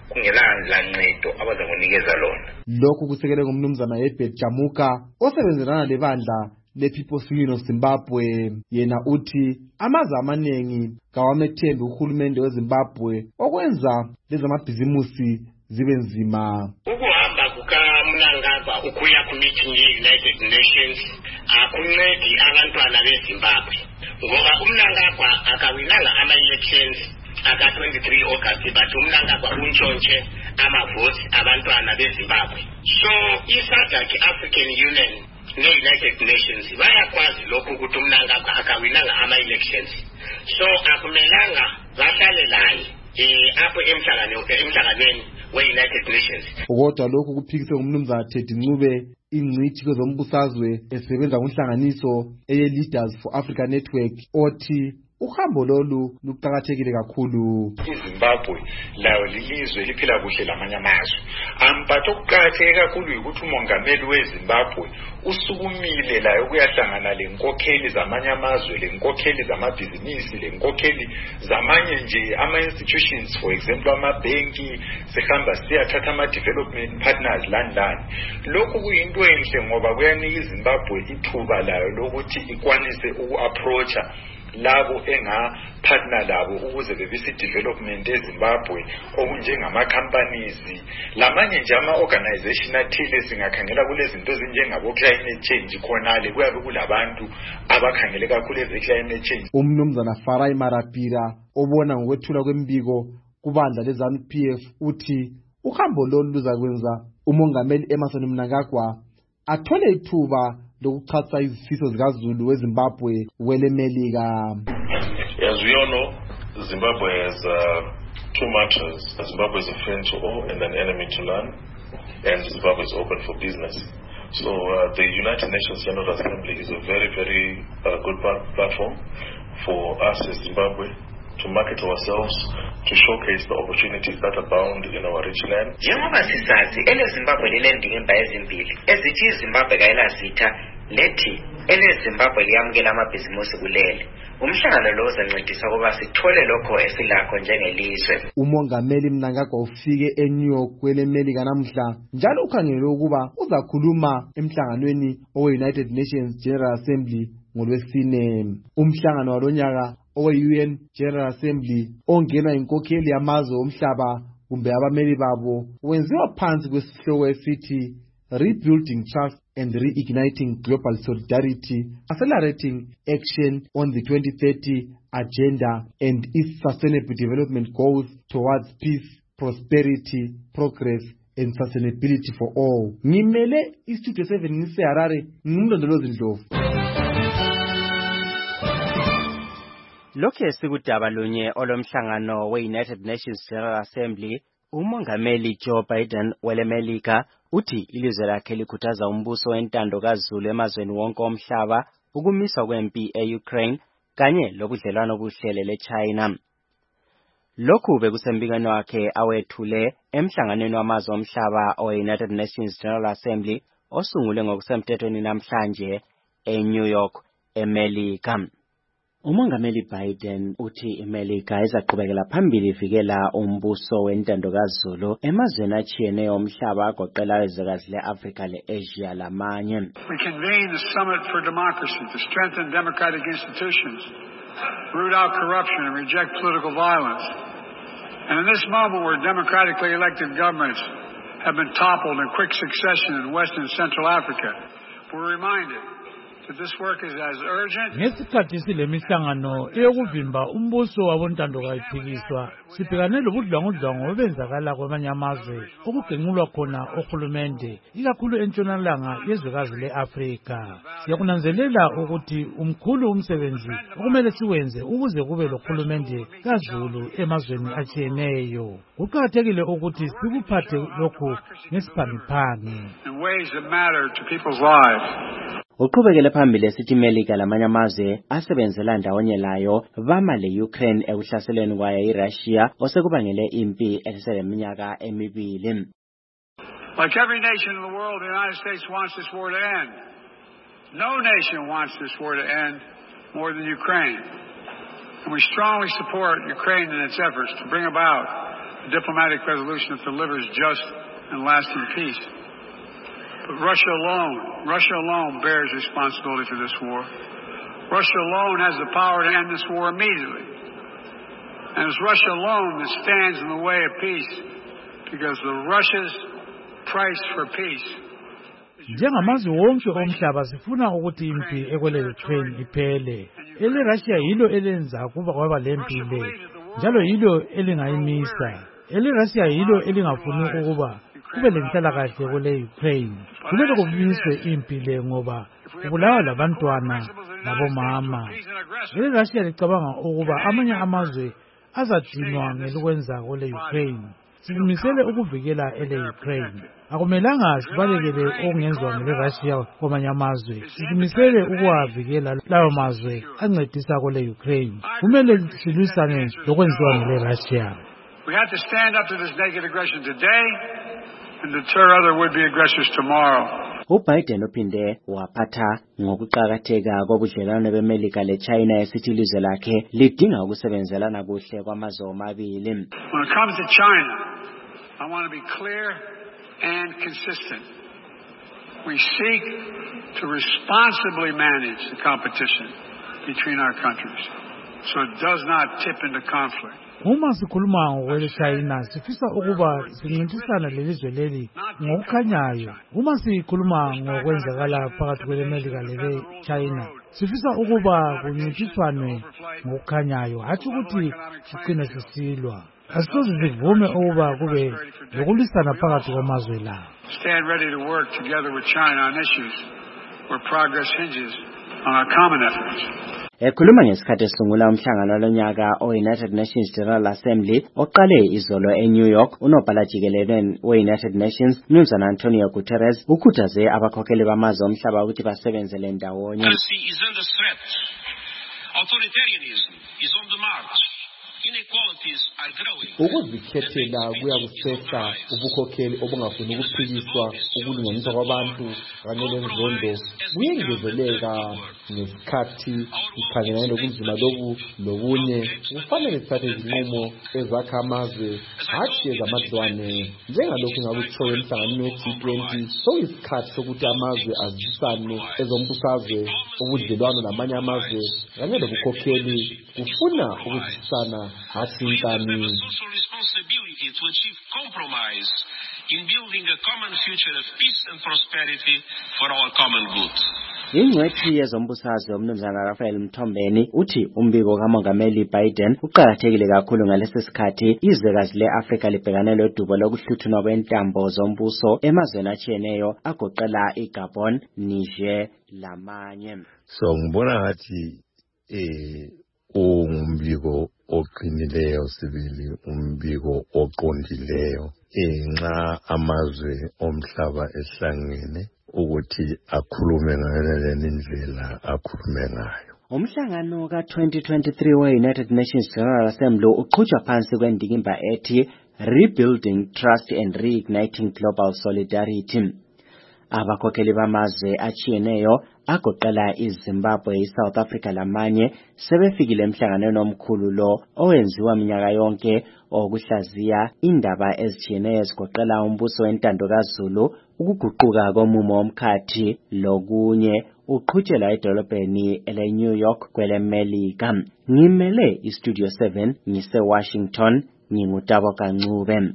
kungelandla ncedo abazakunikeza lona.
Lokhu kusekelwe ngumnumzana Herbert Jamuka osebenzelana lebandla le-People's Union of Zimbabwe. Yena uthi amazwe amaningi kawamethembi uhulumende weZimbabwe okwenza lezamabhizimusi zibe nzima.
Ukuhamba kukaMnangagwa ukuya ku-meeting ye-United Nations akuncedi abantwana beZimbabwe ngoba uMnangagwa akawinanga ama-elections aka twenty-three August but uMnangagwa untshontshe amavoti abantwana beZimbabwe. So i-SADC African Union ne-United Nations bayakwazi lokhu ukuthi uMnangagwa akawinanga ama-elections. So akumelanga bahlale laye eh apho emhlanganweni we-United Nations.
Kodwa lokhu kuphikiswe ngumnumzana Teddy Ncube, ingcitshi kwezombusazwe esebenza kunhlanganiso eye-Leaders for Africa Network, othi uhambo lolu luqakathekile kakhulu.
iZimbabwe layo lilizwe liphila kuhle lamanye amazwe. Ampatho okuqakatheke kakhulu ukuthi umongameli weZimbabwe usukumile layo kuyahlangana lenkokheli zamanye amazwe, lenkokheli zamabhizinisi, lenkokheli zamanye nje ama-institutions, for example amabhenki, sihamba siyathatha ama-development partners lani lani. Lokhu kuyinto enhle ngoba kuyanika iZimbabwe ithuba layo lokuthi ikwanise uku-approacha labo engapartner labo ukuze bebise development eZimbabwe okunjengama companies lamanye nje ama organization athile singakhangela kulezinto ezinjengabo climate change khonale kuyabe kulabantu abakhangele kakhulu eze climate change.
Umnumzana Farai Marapira obona ngokwethula kwembiko kubandla leZANU P F uthi uhambo lolu luzakwenza umongameli Emmerson Mnangagwa athole ithuba lokuchatha izifiso zikaZulu weZimbabwe wele Melika.
As we all know, Zimbabwe has uh, two mantras. Zimbabwe is a friend to all and an enemy to none, and Zimbabwe is open for business. So uh, the United Nations General Assembly is a very, very uh, good platform for us as Zimbabwe to market ourselves, to showcase the opportunities that abound in our rich land.
Njengoba sisazi ele Zimbabwe linendingimba ezimbili ezithi iZimbabwe kayilazitha lethi ele Zimbabwe liyamukela amabhizimusi kulele. Umhlangano lo uzancedisa ukuba sithole lokho esilakho njengelizwe.
Umongameli Mnangagwa ufike eNew York kwele Melika namhla njalo ukhangelwe ukuba uzakhuluma emhlanganweni owe-United Nations General Assembly ngolwesine. Umhlangano walonyaka owe-U N General Assembly ongenwa inkokheli yamazwe omhlaba kumbe abameli babo wenziwa phansi kwesihloko esithi Rebuilding Trust and Reigniting Global Solidarity, Accelerating Action on the twenty thirty Agenda and its Sustainable Development Goals towards Peace, Prosperity, Progress and Sustainability for All. Ngimele iStudio seven ngise Harare, ngumlondolozi Ndlovu.
Lokhu esikudaba lunye olomhlangano we-United Nations General Assembly, umongameli Joe Biden wele Melika uthi ilizwe lakhe likhuthaza umbuso wentando kaZulu emazweni wonke omhlaba ukumiswa kwempi e-Ukraine kanye lobudlelwano obuhlele leChina. Lokhu bekusembikano wakhe awethule emhlanganweni wamazwe omhlaba owe-United Nations General Assembly osungule ngokusemthethweni namhlanje eNew York, eMelika. Umongameli Biden uthi iMelika izaqhubekela phambili ivikela umbuso wentando kaZulu emazweni atshiyeneyo omhlaba agoqela izwekazi le-Afrika le-Asia lamanye.
We convene the Summit for Democracy to strengthen democratic institutions, root out corruption and reject political violence. And in this moment where democratically elected governments have been toppled in quick succession in West and Central Africa, we're reminded
ngesikhathi silemihlangano eyokuvimba umbuso wabontando kayiphikiswa sibhekane lobudlwangudlwangu obenzakala kwamanye amazwe okugenqulwa khona ohulumende ikakhulu entshonalanga yezwekazi le-Afrika. Siyakunanzelela ukuthi umkhulu umsebenzi okumele siwenze ukuze kube lohulumende kaZulu emazweni atshiyeneyo. Kuqakathekile ukuthi sikuphathe lokhu ngesiphangiphangi.
Uqhubekele phambili esithi iMelika lamanye amazwe asebenzela ndawonye layo bama le-Ukraine ekuhlaselweni kwayo iRussia osekubangele impi eseleminyaka emibili.
Like every nation in the world, the United States wants this war to end. No nation wants this war to end more than Ukraine. And we strongly support Ukraine in its efforts to bring about a diplomatic resolution that delivers just and lasting peace. But Russia alone, Russia alone bears responsibility for this war. Russia alone has the power to end this war immediately. And it's Russia alone that stands in the way of peace, because the Russia's price for peace.
Njengamazwe wonke omhlaba sifuna ukuthi impi ekwele Ukraine iphele. Ele Russia yilo elenza kuba kwaba lempi le. Njalo yilo elingayimisa. Ele Russia yilo elingafuni ukuba kube lenhlalakahle kule Ukraine. Kumele kumiswe impi le ngoba kubulawa labantwana labomama. Ele Russia licabanga ukuba amanye amazwe azadinwa ngelokwenza kule Ukraine. Simisele ukuvikela ele Ukraine. Akumelanga sibalekele okungenzwa ngele Russia kwamanye amazwe. Simisele ukuwavikela lawo mazwe ancedisa kule Ukraine. Kumele silwisane lokwenziwa ngele Russia.
We have to stand up to this naked aggression today and deter other would-be aggressors tomorrow.
uBiden uphinde waphatha ngokuqhakatheka kobudlelwano beMelika leChina esithi ilizwe lakhe lidinga ukusebenzelana kuhle kwamazwe omabili.
When it comes to China, I want to be clear and consistent. We seek to responsibly manage the competition between our countries so it does not tip into conflict.
Uma sikhuluma ngokwele China sifisa ukuba sincintisana lelizwe leli ngokukhanyayo. Uma sikhuluma ngokwenzakala phakathi kweleMelika lele China sifisa ukuba kuncintiswane ngokukhanyayo, hatshi ukuthi siqine sisilwa. Asisoze sivume ukuba kube lokulisana phakathi kwamazwe la.
Stand ready to work together with China on issues where progress hinges on our common efforts.
Ekhuluma ngesikhathi esungula umhlangano lonyaka o-United Nations General Assembly oqale izolo eNew York, unobhala jikelele we-United Nations Mnumzana Antonio Guterres ukhuthaze abakhokheli bamazwe omhlaba ukuthi basebenzele ndawonye.
Democracy is under threat. Authoritarianism is on the march. Inequalities are growing.
Ukuzikhethela kuyakusehla ubukhokheli obungafuni ukuphikiswa, ukulinganiswa kwabantu kanye nenzondo kuyengezeleka ngesikhathi ikhangelane lokunzima lobu lobunye. Kufanele sithathe izinqumo ezakha amazwe hatshi ezamadlwane. Njengalokhu ngakutshoyo emhlanganweni we-G twenty, soyisikhathi sokuthi amazwe azisane ezombusazwe, ubudlelwano namanye amazwe kanye lobukhokheli kufuna ukuzisana hatshi inkani.
Social responsibility to achieve compromise in building a common future of peace and prosperity for our common good.
Ingcwethi yezombusazwe uMnumzana Raphael Mthombeni uthi umbiko kaMongameli Biden uqhakathekile kakhulu ngalesi sikhathi izwekazi le-Afrika libhekane lodubo lokuhluthunwa kwentambo zombuso emazweni atshiyeneyo agoqela iGabon, Niger lamanye.
So ngibona ngathi eh umbiko oqinileyo sibili, umbiko oqondileyo enxa amazwe omhlaba ehlangene ukuthi akhulume ngayo indlela akhulume ngayo.
Umhlangano ka twenty twenty-three we-United Nations General Assembly uqhutshwa phansi kwendikimba ethi Rebuilding Trust and Reigniting Global Solidarity. Abakhokheli bamazwe atshiyeneyo agoqela iZimbabwe, iSouth Africa lamanye sebefikile emhlanganweni omkhulu lo owenziwa minyaka yonke okuhlaziya indaba ezitshiyeneyo ezigoqela umbuso wentando kaZulu, ukuguquka komumo womkhathi lokunye. Uqhutshela edolobheni ele-New York kweleMelika. Ngimele iStudio seven ngise-Washington, ngingutabo Kancube.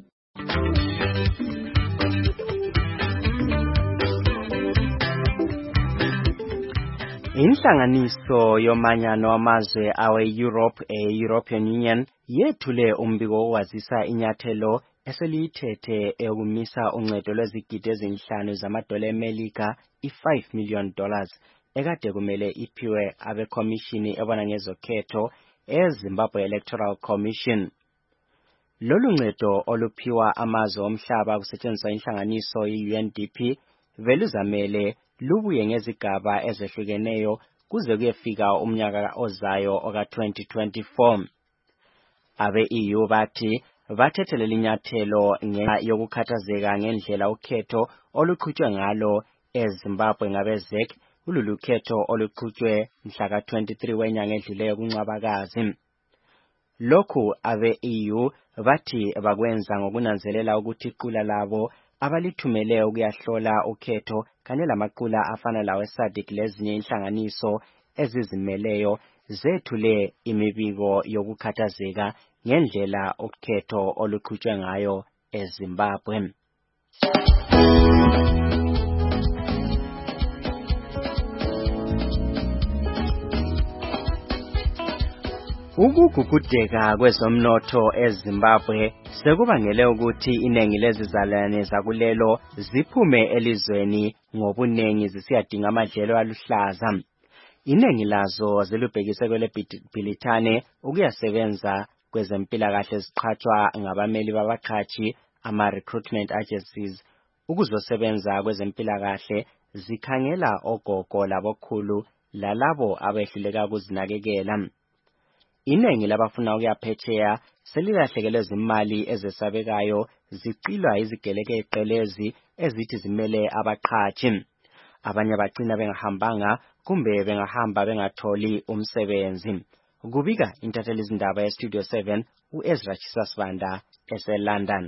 Inhlanganiso yomanyano wamazwe awe-Europe e-European Union yethule umbiko wokwazisa inyathelo eseliyithethe ekumisa uncedo lwezigidi ezinhlanu zamadola eMelika i-five million dollars ekade kumele iphiwe abekhomishini ebona ngezokhetho eZimbabwe Electoral Commission. Lolu ncedo oluphiwa amazwe omhlaba kusetshenziswa inhlanganiso i-U N D P veluzamele lubuye ngezigaba ezehlukeneyo kuze kuyefika umnyaka ozayo oka twenty twenty-four. Abe-E U bathi bathethe linyathelo ngenxa yokukhathazeka ngendlela ukhetho oluqhutshwe ngalo eZimbabwe ngabe-Z E C, kulolu khetho oluqhutshwe mhla ka twenty-three wenyanga edluleyo kuNcwabakazi. lokhu abe-E U bathi bakwenza ngokunanzelela ukuthi iqula labo abalithumele ukuyahlola ukhetho kanye lamaqula afana lawe SADC lezinye inhlanganiso ezizimeleyo zethule imibiko yokukhathazeka ngendlela ukhetho oluqhutshwe ngayo eZimbabwe. Ukugugudeka kwezomnotho eZimbabwe sekubangele ukuthi iningi lezizalwane zakulelo ziphume elizweni ngobunengi zisiyadinga amadlelo aluhlaza. Iningi lazo zilubhekise kwele bhilithane ukuyasebenza kwezempilakahle ziqhatshwa ngabameli babaqhatshi ama-recruitment agencies ukuzosebenza kwezempilakahle zikhangela ogogo labokhulu lalabo abehluleka ukuzinakekela. Iningi labafuna ukuyaphetsheya selilahlekelwe zimali ezesabekayo zicilwa izigelekeqelezi ezithi zimele abaqhatshi. Abanye bagcina bengahambanga kumbe bengahamba bengatholi umsebenzi. Kubika intatheli izindaba ye-Studio seven u-Ezra Chisasvanda ese-London.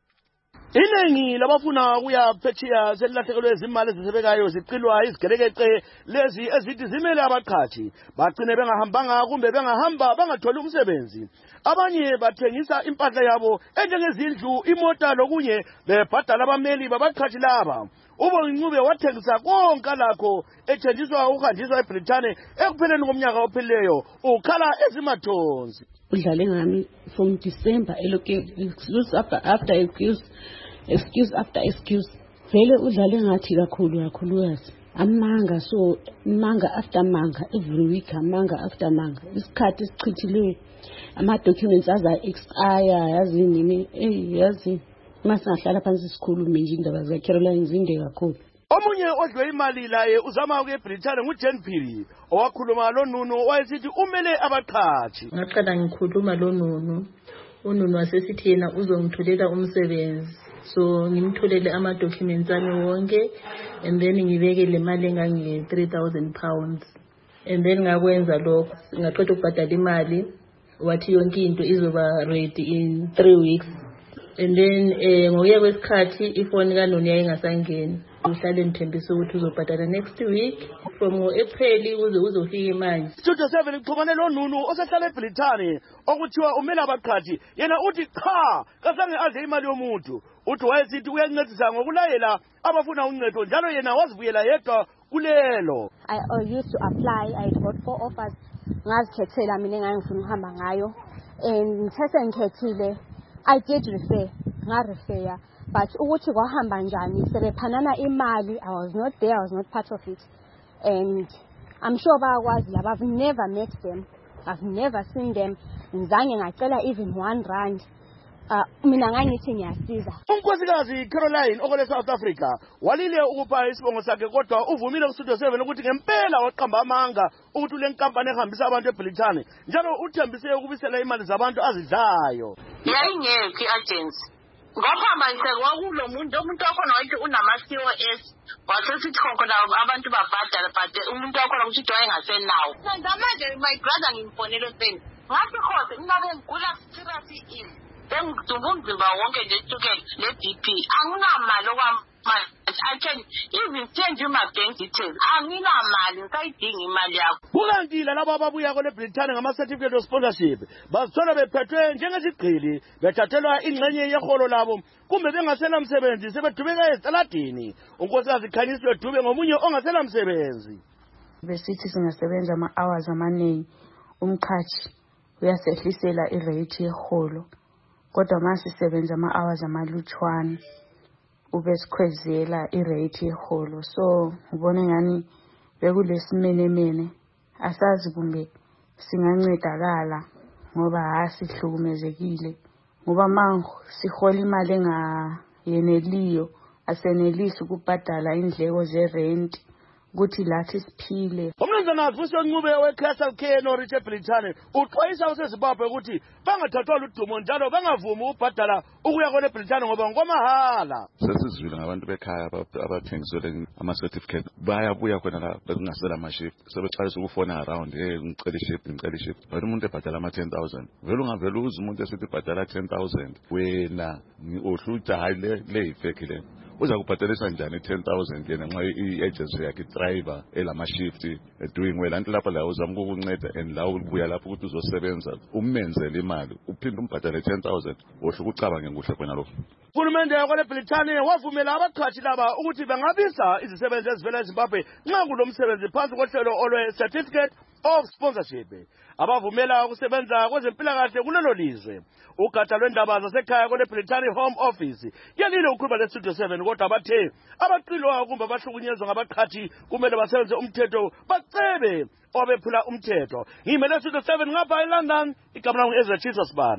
Iningi labafuna ukuyaphetsheya selilahlekelwe izimali ezisebekayo zicilwa izigelekeqe lezi ezithi zimele abaqhatshi bagcine bengahambanga kumbe bengahamba bangatholi umsebenzi. Abanye bathengisa impahla yabo enjengezindlu, imota lokunye bebhadala abameli babaqhatshi laba. UBongcube wathengisa konke lakho ethenjiswa ukuhanjiswa eBrithani ekupheleni komnyaka ophelileyo ukhala ezimathonzi.
Udlale ngami from December eloke excuse after after excuse excuse after excuse vele udlale ngathi kakhulu kakhulukazi amanga so manga after manga every week amanga after manga isikhathi sichithile ama documents aza expire yazi nini eh yazi masingahlala phansi sikhulume nje indaba za Caroline zinde kakhulu.
Omunye odlwe imali laye uzama ukuya eBrithani nguJane Phiri owakhuluma lo Nunu wayesithi umele abaqhatshi.
Ngaqala ngikhuluma lo Nunu uNunu wasesithi yena uzongitholela umsebenzi so ngimtholele ama documents ami wonke and then ngibeke le mali engange three thousand pounds and then ngakwenza lokho ngaqeda ukubhadala imali wathi yonke into izoba ready in three weeks. And then eh ngokuya kwesikhathi ifoni kaNoni yayingasangeni uhlale nithembisa ukuthi uzobhadala next week from April uze uzofika manje.
Studio seven ixhumane lo Nunu osehlala eBrithani okuthiwa umele abaqhatshi yena uthi cha kasange adle imali yomuntu uthi wayesithi uyancedisa ngokulayela abafuna uncedo njalo yena wazibuyela yedwa kulelo.
I used to apply, I got four offers ngazikhethela mina engangifuna ukuhamba ngayo and ngithe ngikhethile I did refer, nga refer, but ukuthi kwahamba njani sebephanana imali. I was not there, I was not part of it, and I'm sure bayakwazi laba. I've never met them, I've never seen them. Ngizange ngacela even one rand. Uh, mina ngangithi ngiyasiza.
Unkosikazi Caroline okole South Africa walile ukupha isibongo sakhe kodwa uvumile ku-Studio seven ukuthi ngempela waqamba amanga ukuthi le nkampani ehambisa abantu eBrithani njalo uthembise ukubisela imali zabantu azidlayo.
Yayingekho i-agency ngophamba nje kwakulo muntu umuntu wakhona wathi unama-C O S wasesithi khona abantu babhadala but umuntu wakhona ukuthi wayengasenawo. Manje my brother ngimfonele thing ngathi khona ingabe ngigula serious ini engidumba umzimba wonke nje etukela le-B P anginamali okwamanje. I can even send you my bank details. Anginamali ngisayidinga imali yakho.
Kukanti laba ababuya kule Brithani ngama-certificate of sponsorship bazithola bephethwe njengesigqili bethathelwa ingxenye yeholo labo kumbe bengasela msebenzi sebedubeka ezitaladini. Unkosikazi Khanyiswe Dube ngomunye ongasela msebenzi.
Besithi singasebenza ama-hours amaningi umqhatshi uyasehlisela irate yeholo kodwa masisebenza ama-hours amalutshwana ubesikhwezela irate yeholo. So ngibona ngani bekulesimene asazi kumbe singancedakala ngoba hasihlukumezekile ngoba manje sihola imali engayeneliyo asenelisi ukubhadala indleko zerent
ukuthi lathi siphile.
Umnumzana Vusiwe Ncube we-Castle Care no-Richard uxwayisa useZimbabwe ukuthi bangathathwa ludumo njalo bangavumi ukubhadala ukuya kone eBrithani ngoba ngomahala.
Sesizwile ngabantu bekhaya abathengiselwe ama-certificate bayabuya khona la bekungasela ama-shift sebeqalisa ukufona around hey ngicela i-shift ngicela i-shift but umuntu ebhadala ama-ten thousand vele ungavele uze umuntu esithi ibhadala ten thousand wena uhlutha hayi le ifeki le uza kubhadalisa njani ten thousand yena nxa i-agency yakhe driver elama-shift doing well anti lapha la uzama ukukunceda and la ubuya lapho ukuthi uzosebenza umenzele imali uphinde umbhadale ten thousand ohluka ucabange nguhle khona lokho.
Uhulumende waseBrithani wavumela abaqhashi laba ukuthi bangabisa izisebenzi ezivela eZimbabwe nxa kulomsebenzi phansi kohlelo olwe-certificate of sponsorship. Abavumela ukusebenza kwezempilakahle kulelo lizwe. Ugatsha lwendaba zasekhaya kweBrithani Home Office yalile ukhuluma leStudio seven kodwa bathe abaqilwa kumbe abahlukunyezwa ngabaqhathi kumele basebenze umthetho bacebe obephula umthetho. Ngimele Studio seven ngapha eLondon igama lami Ezra Jesus Bana.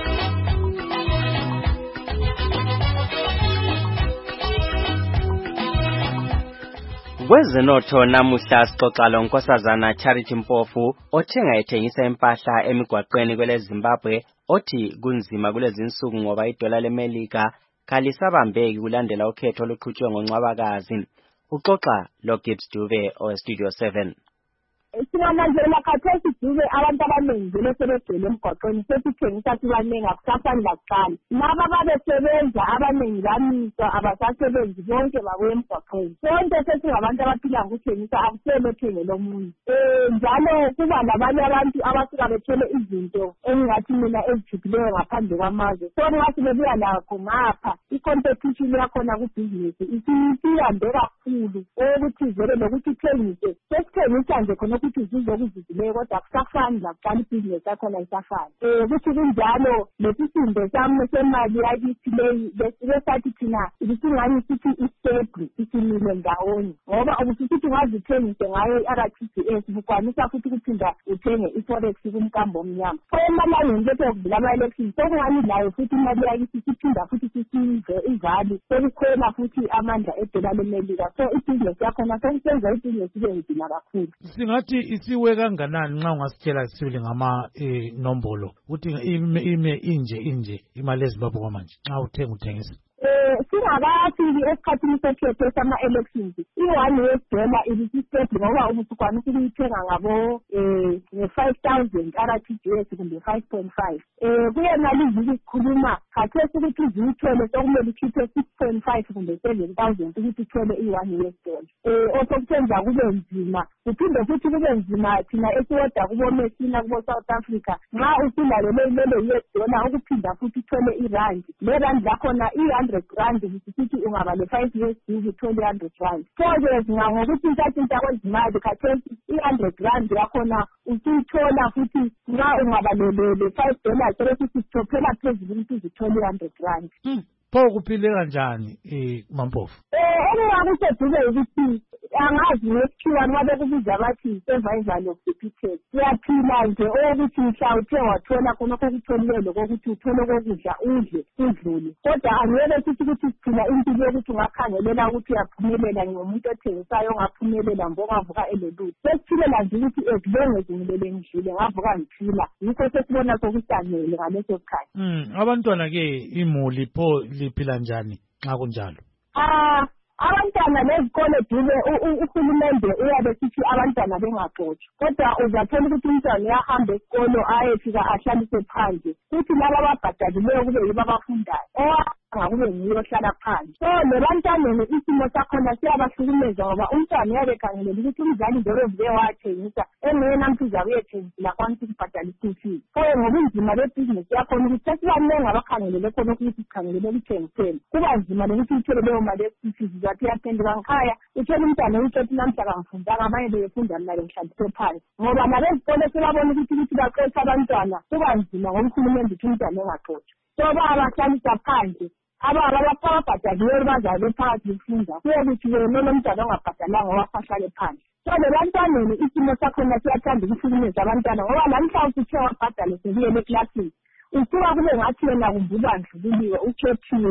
Kwezenotho namuhla sixoxa lo nkosazana Charity Mpofu othenga ethengisa impahla emigwaqweni kwele Zimbabwe othi kunzima kulezi insuku ngoba idola leMelika kalisabambeki kulandela ukhetho oluqhutshwe ngoNcwabakazi. Uxoxa lo Gibbs Dube o Studio seven.
Sinamandlela khathesi Dube abantu abaningi vele sebegcwele emgwaqweni sesithengisa sibaningi akusafani lakuqala. Laba ababesebenza abaningi bamiswa abasasebenzi bonke babuye emgwaqweni. Sonke sesingabantu abaphila ngokuthengisa akusele ethengele omunye. Um njalo kuba labanye abantu abasuka bethole izinto engingathi mina ezijuphileyo ngaphandle kwamazwe. So nxa sibebuya lakho ngapha i-competition yakhona kubhizinisi isiyande kakhulu ukuthi vele lokuthi uthengise sesithengisa nje khona ukuthi uzizwe kuzizileyo kodwa akusafani lakuqala ibhizinisi yakhona isafani. Um ukuthi kunjalo lesisindo sami semali yakithi leyi besathi thina ibisingani sithi istable isimile ndawonye ngoba ubususithi ungazithengise ngayo i-R T G S bukwanisa futhi ukuphinda uthenge i-forex kumkambo omnyama. So emalangeni letho kuvula ama-elections sokungani layo futhi imali yakithi siphinda futhi sisive ivali sekukhona futhi amandla edola leMelika. So ibhizinisi yakhona sokusenza ibhizinisi ibe nzima kakhulu.
Singathi isiwe kanganani nxa ungasitshela sibili ngama nombolo ukuthi ime inje inje imali eZimbabwe kwamanje nxa uthenga uthengisa?
Eh singakafiki esikhathini sekhetho sama-elections i-one US dollar ibisistable ngoba ubusukwanisa ukuyithenga ngabo um nge-five thousand R T G S kumbe five point five. Um kuyena liviki sikhuluma khathesi ukuthi uziyithole sokumele ukhiphe six point five kumbe seven thousand ukuthi uthole i-one US dollar. Um osokuthenza kube nzima kuphinde futhi kube nzima thina esiwoda kubomesina kubo South Africa nxa usulalo lelo U S dollar ukuphinda futhi uthole irandi le randi lakhona i-hundred rand ukuthi ungaba le-five U S D uthole i-hundred rand. So-ke ngokuthi intshathintsha kwezimali khathesi i-hundred rand yakhona usuyithola futhi nxa ungaba le-five dollars sebefuthi sithophela phezulu ukuthi uzithole i-hundred rand.
Pho kuphile kanjani um Mampofu?
Um engingakuseduze ukuthi angazi ngesikhiwa nxa bekubiza bathi survival of the fittest. Siyaphila nje okokuthi mhla uthe wathola khonokho okutholile lokokuthi uthole okokudla udle udlule. Kodwa angeke sithi ukuthi siphila impilo yokuthi ungakhangelela ukuthi uyaphumelela ngomuntu othengisayo ongaphumelela mbongavuka elelutho. Sesiphilela nje ukuthi ezilonge zingilele ngidlile ngavuka ngiphila. Yikho sesibona sokusanele ngaleso sikhathi.
Mm, abantwana-ke imuli pho liphila njani nxa kunjalo?
Ah abantwana nezikole Dube uhulumende uyabe sithi abantwana bengaxotshwa kodwa uzathola ukuthi umntwana uyahamba esikolo ayefika ahlalise phandle futhi laba ababhadalileyo kube yibo abafundayo owanga kube nguye ohlala phandle. So lebantwaneni isimo sakhona siyabahlukumeza ngoba umntwana uyabe ekhangelela ukuthi umzali njengoba vele wathengisa engeyena mntu uzabe uyethengisa lakwanisa ukubhadala i-school fees. So ngobunzima bebhizinisi yakhona ukuthi sesibanengi abakhangelele khona ukuthi sikhangelele ukuthengisela kuba nzima nokuthi uthole leyo mali ye-school fees uzathi uyaphenduka ngikhaya uthole umntwana ukuthi namhla kangifundanga abanye befunda mina bengihlalise phansi ngoba nabezikole sebabona ukuthi ukuthi baxotsha abantwana kuba nzima ngoba uhulumende uthi umntwana engaxotshwa. So bayabahlalisa phandle ababa ababhadaliweyo bazabe phakathi befunda kuyokuthi wena nomntwana ongabhadalanga owafahlale phandle. So lebantwaneni isimo sakhona siyathanda ukuhlukumeza abantwana ngoba namhla usuthe wabhadale sekuyele eklasini usuka kube ngathi wena kumbuka ndluliwe ukhethiwe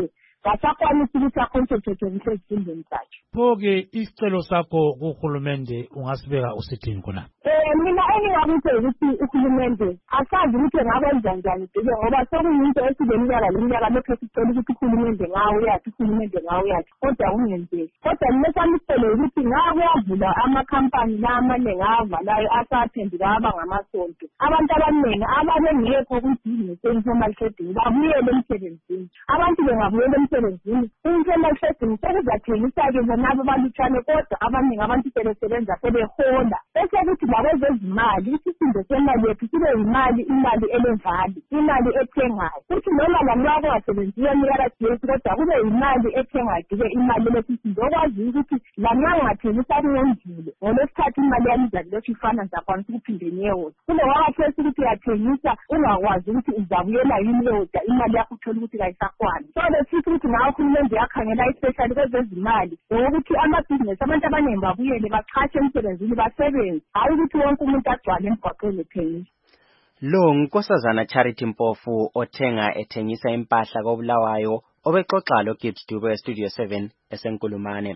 kasakwanisa ukuthi aconcentrate ezifundweni zakhe.
Pho-ke isicelo sakho kuhulumende ungasibeka usithini khona?
Eh mina engingakuthe ukuthi uhulumende asazi ukuthi engakwenza njani dike ngoba sekuyinto esibeliyala leminyaka lokho sicela ukuthi uhulumende ngawo uyathi uhulumende ngawo uyathi kodwa ungenzeki. Kodwa mina samisele ukuthi ngakuyavula amakhampani lamaningi avalayo asaphenduka aba ngamasonto. Abantu abaningi ababengekho kwibusiness informal trading babuyele emsebenzini. Abantu bengabuyela emsebenzini informal trading sekuzathengisa-ke bonabo balutshane kodwa abaningi abantu sebesebenza sebehola. Bese kuthi lakwezezimali isisindo semali yethu sibe yimali imali elevali imali ethengayo. Kuthi noma lamlako wasebenziwe emiyalathi yethu kodwa kube yimali ethengayo dike imali lesisindo okwazi ukuthi lamngangathengisa kungendlule ngolwesikhathi imali yami izalokhu ifana zakwanisa ukuphinde nyewoda. Kule wakhathesi ukuthi uyathengisa ungakwazi ukuthi uzabuyela yini yoda imali yakho uthola ukuthi kayisakwani. So lesithi ukuthi nawe uhulumende yakhangela especially kwezezimali ngokuthi amabhizinesi abantu abaningi babuyele baqhatshe emsebenzini basebenze hayi ukuthi wonke umuntu agcwale emgwaqweni ethengisa.
Lo Nkosazana Charity Mpofu othenga ethengisa impahla koBulawayo obexoxa lo Gibbs Dube Studio seven esenkulumane.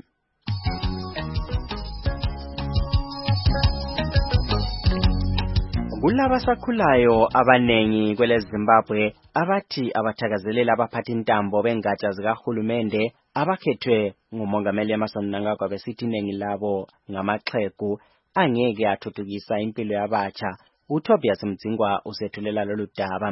Kulaba sakhulayo abanengi kwele Zimbabwe abathi abathakazelela abaphathi intambo bengatsha zikahulumende abakhethwe ngumongameli Emmerson Mnangagwa besithi iningi labo ngamaxhegu angeke athuthukisa impilo yabatsha. uTobias Mdzingwa usethulela lolu daba.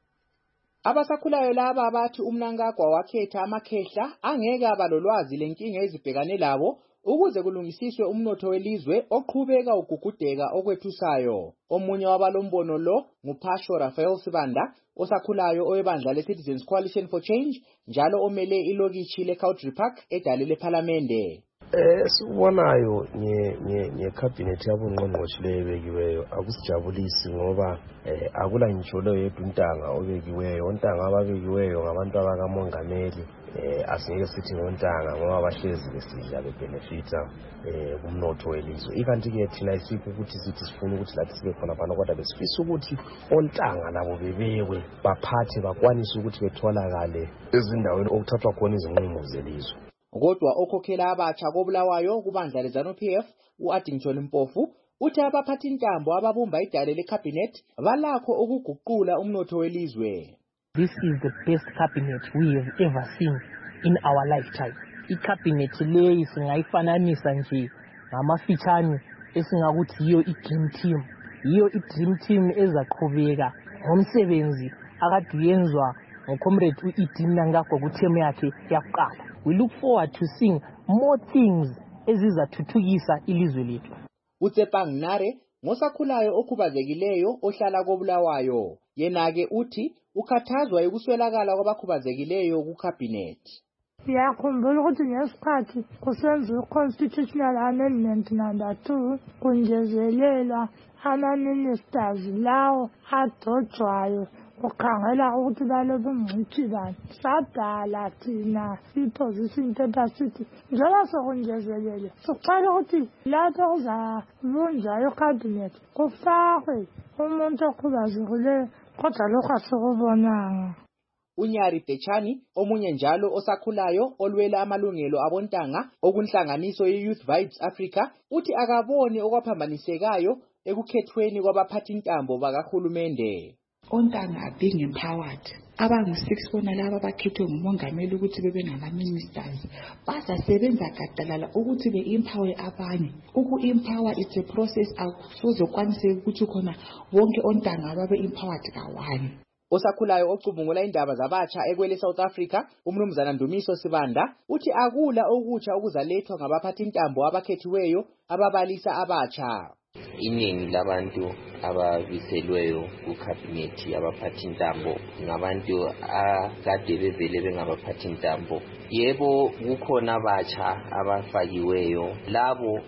Abasakhulayo laba abathi uMnangagwa wakhetha amakhehla angeke abalolwazi lenkinga ezibhekane labo ukuze kulungisiswe umnotho welizwe oqhubeka ugugudeka okwethusayo. Omunye wabalombono lo nguPasho Raphael Sibanda osakhulayo owebandla leCitizens Coalition for Change njalo omele ilokishi leCountry Park edale lePhalamende.
Eh sibonayo nye nye nye cabinet yabongqongqoshe lebekiweyo akusijabulisi ngoba eh akula njolo yedwa untanga obekiweyo untanga ababekiweyo ngabantu abakamongameli eh asingeke sithi ngontanga ngoba bahlezi besidla bebenefita eh kumnotho welizwe ikanti ke thina isipho ukuthi sithi sifuna ukuthi lathi sibe khona phana kodwa besifisa ukuthi ontanga nabo bebekwe baphathe bakwanise ukuthi betholakale ezindaweni okuthathwa khona izinqumo zelizwe.
Kodwa okhokhela abatsha koBulawayo kubandla leZanu-P F uAddington Mpofu uthi abaphathi intambo ababumba idale lecabinet balakho ukuguqula umnotho welizwe.
This is the best cabinet we have ever seen in our lifetime. Icabinet leyi singayifananisa nje ngamafitshane esingakuthi yiyo i-dream team. Yiyo i-dream team ezaqhubeka ngomsebenzi akade yenzwa ngocomrade uEdin Mnangagwa kutheme yakhe yakuqala. We look forward to seeing more things ezizathuthukisa ilizwe lethu.
uTsepang Nare ngosakhulayo okhubazekileyo ohlala koBulawayo yena ke uthi ukhathazwa ukuswelakala kwabakhubazekileyo kucabinet.
Siyakhumbula ukuthi ngesikhathi kusenziwa i-constitutional amendment number two kungezelela ama-ministers lawo adojwayo ukhangela ukuthi balobe umngcithi bani sadala thina iposition paper sithi njengoba sokungezelele sicela ukuthi lapho kuzabunjwa icabinet kufakwe umuntu okhubazekileyo kodwa lokho asikubonanga.
uNyari Dechani omunye njalo osakhulayo olwela amalungelo abontanga okunhlanganiso ye-Youth Vibes Africa uthi akaboni okwaphambanisekayo ekukhethweni kwabaphathi intambo bakahulumende.
Ontanga are being empowered. Abangu-six bona laba abakhethwe ngumongameli ukuthi bebe ngama-ministers bazasebenza gadalala ukuthi be-empower abanye. Uku-empower it's a process akuzokwanise ukuthi khona wonke ontanga babe-empowered kawani.
Osakhulayo ocubungula indaba zabatsha ekwele South Africa umnumzana Ndumiso Sibanda uthi akula okutsha okuzalethwa ngabaphathi intambo abakhethiweyo ababalisa abatsha.
Iningi labantu ababiselweyo kucabinet abaphathi intambo ngabantu akade bevele bengabaphathi intambo. Yebo kukhona abatsha abafakiweyo labo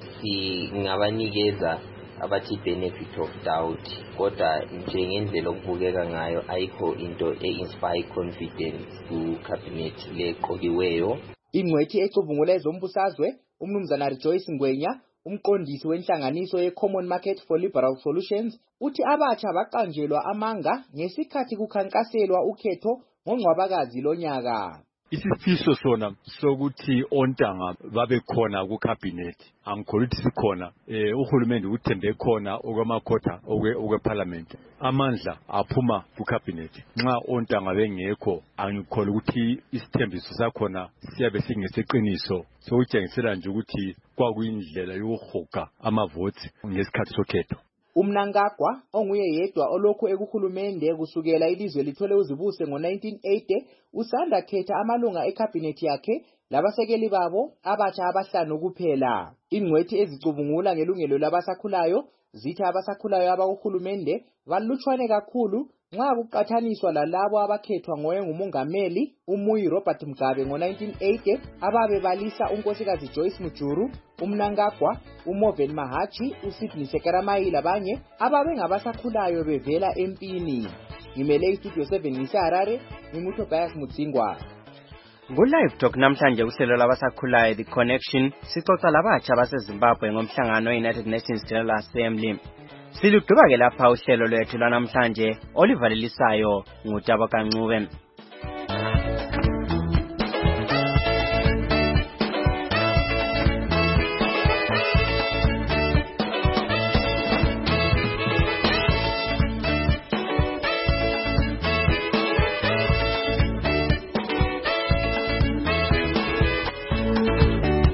singabanikeza abathi benefit of doubt kodwa njengendlela okubukeka ngayo ayikho into e-inspire confidence ku cabinet leqokiweyo.
Ingwethi ecubungula ezombusazwe umnumzana Rejoice Ngwenya umqondisi wenhlanganiso ye-Common Market for Liberal Solutions uthi abatsha baqanjelwa amanga ngesikhathi kukhankaselwa ukhetho ngongcwabakazi lonyaka.
isifiso sona sokuthi ontanga babe khona ku cabinet angikholwa ukuthi sikhona eh uhulumende uthembe khona okwamakhotha okwe parliament amandla aphuma ku cabinet nxa ontanga bengekho angikholwa ukuthi isithembiso sakhona siyabe singeseqiniso sokutshengisela nje ukuthi kwakuyindlela yokuhoka amavotes ngesikhathi sokhetho.
uMnangagwa onguye yedwa olokhu ekuhulumende kusukela ilizwe lithole uzibuse ngo nineteen eighty usanda khetha amalunga ecabinet yakhe labasekeli babo abatsha abahlanu kuphela. Ingcwethi ezicubungula ngelungelo labasakhulayo zithi abasakhulayo abakuhulumende balutshwane kakhulu nxa kuqathaniswa lalabo abakhethwa ngoye ngumongameli uMuyi Robert Mugabe ngo nineteen eighty ababe balisa unkosikazi Joyce Mujuru, uMnangagwa, uMoven Mahachi, uSidney Sekeramai labanye ababe ngabasakhulayo bevela empini. Ngimele istudio seven ngiseHarare, ngimutho Bias Mutsingwa.
Ku-Live Talk namhlanje uhlelo labasakhulayo The Connection sixoxa labatsha baseZimbabwe ngomhlangano we-United Nations General Assembly. Silugqiba ke lapha uhlelo lwethu lwanamhlanje olivalelisayo nguTabo Kancube.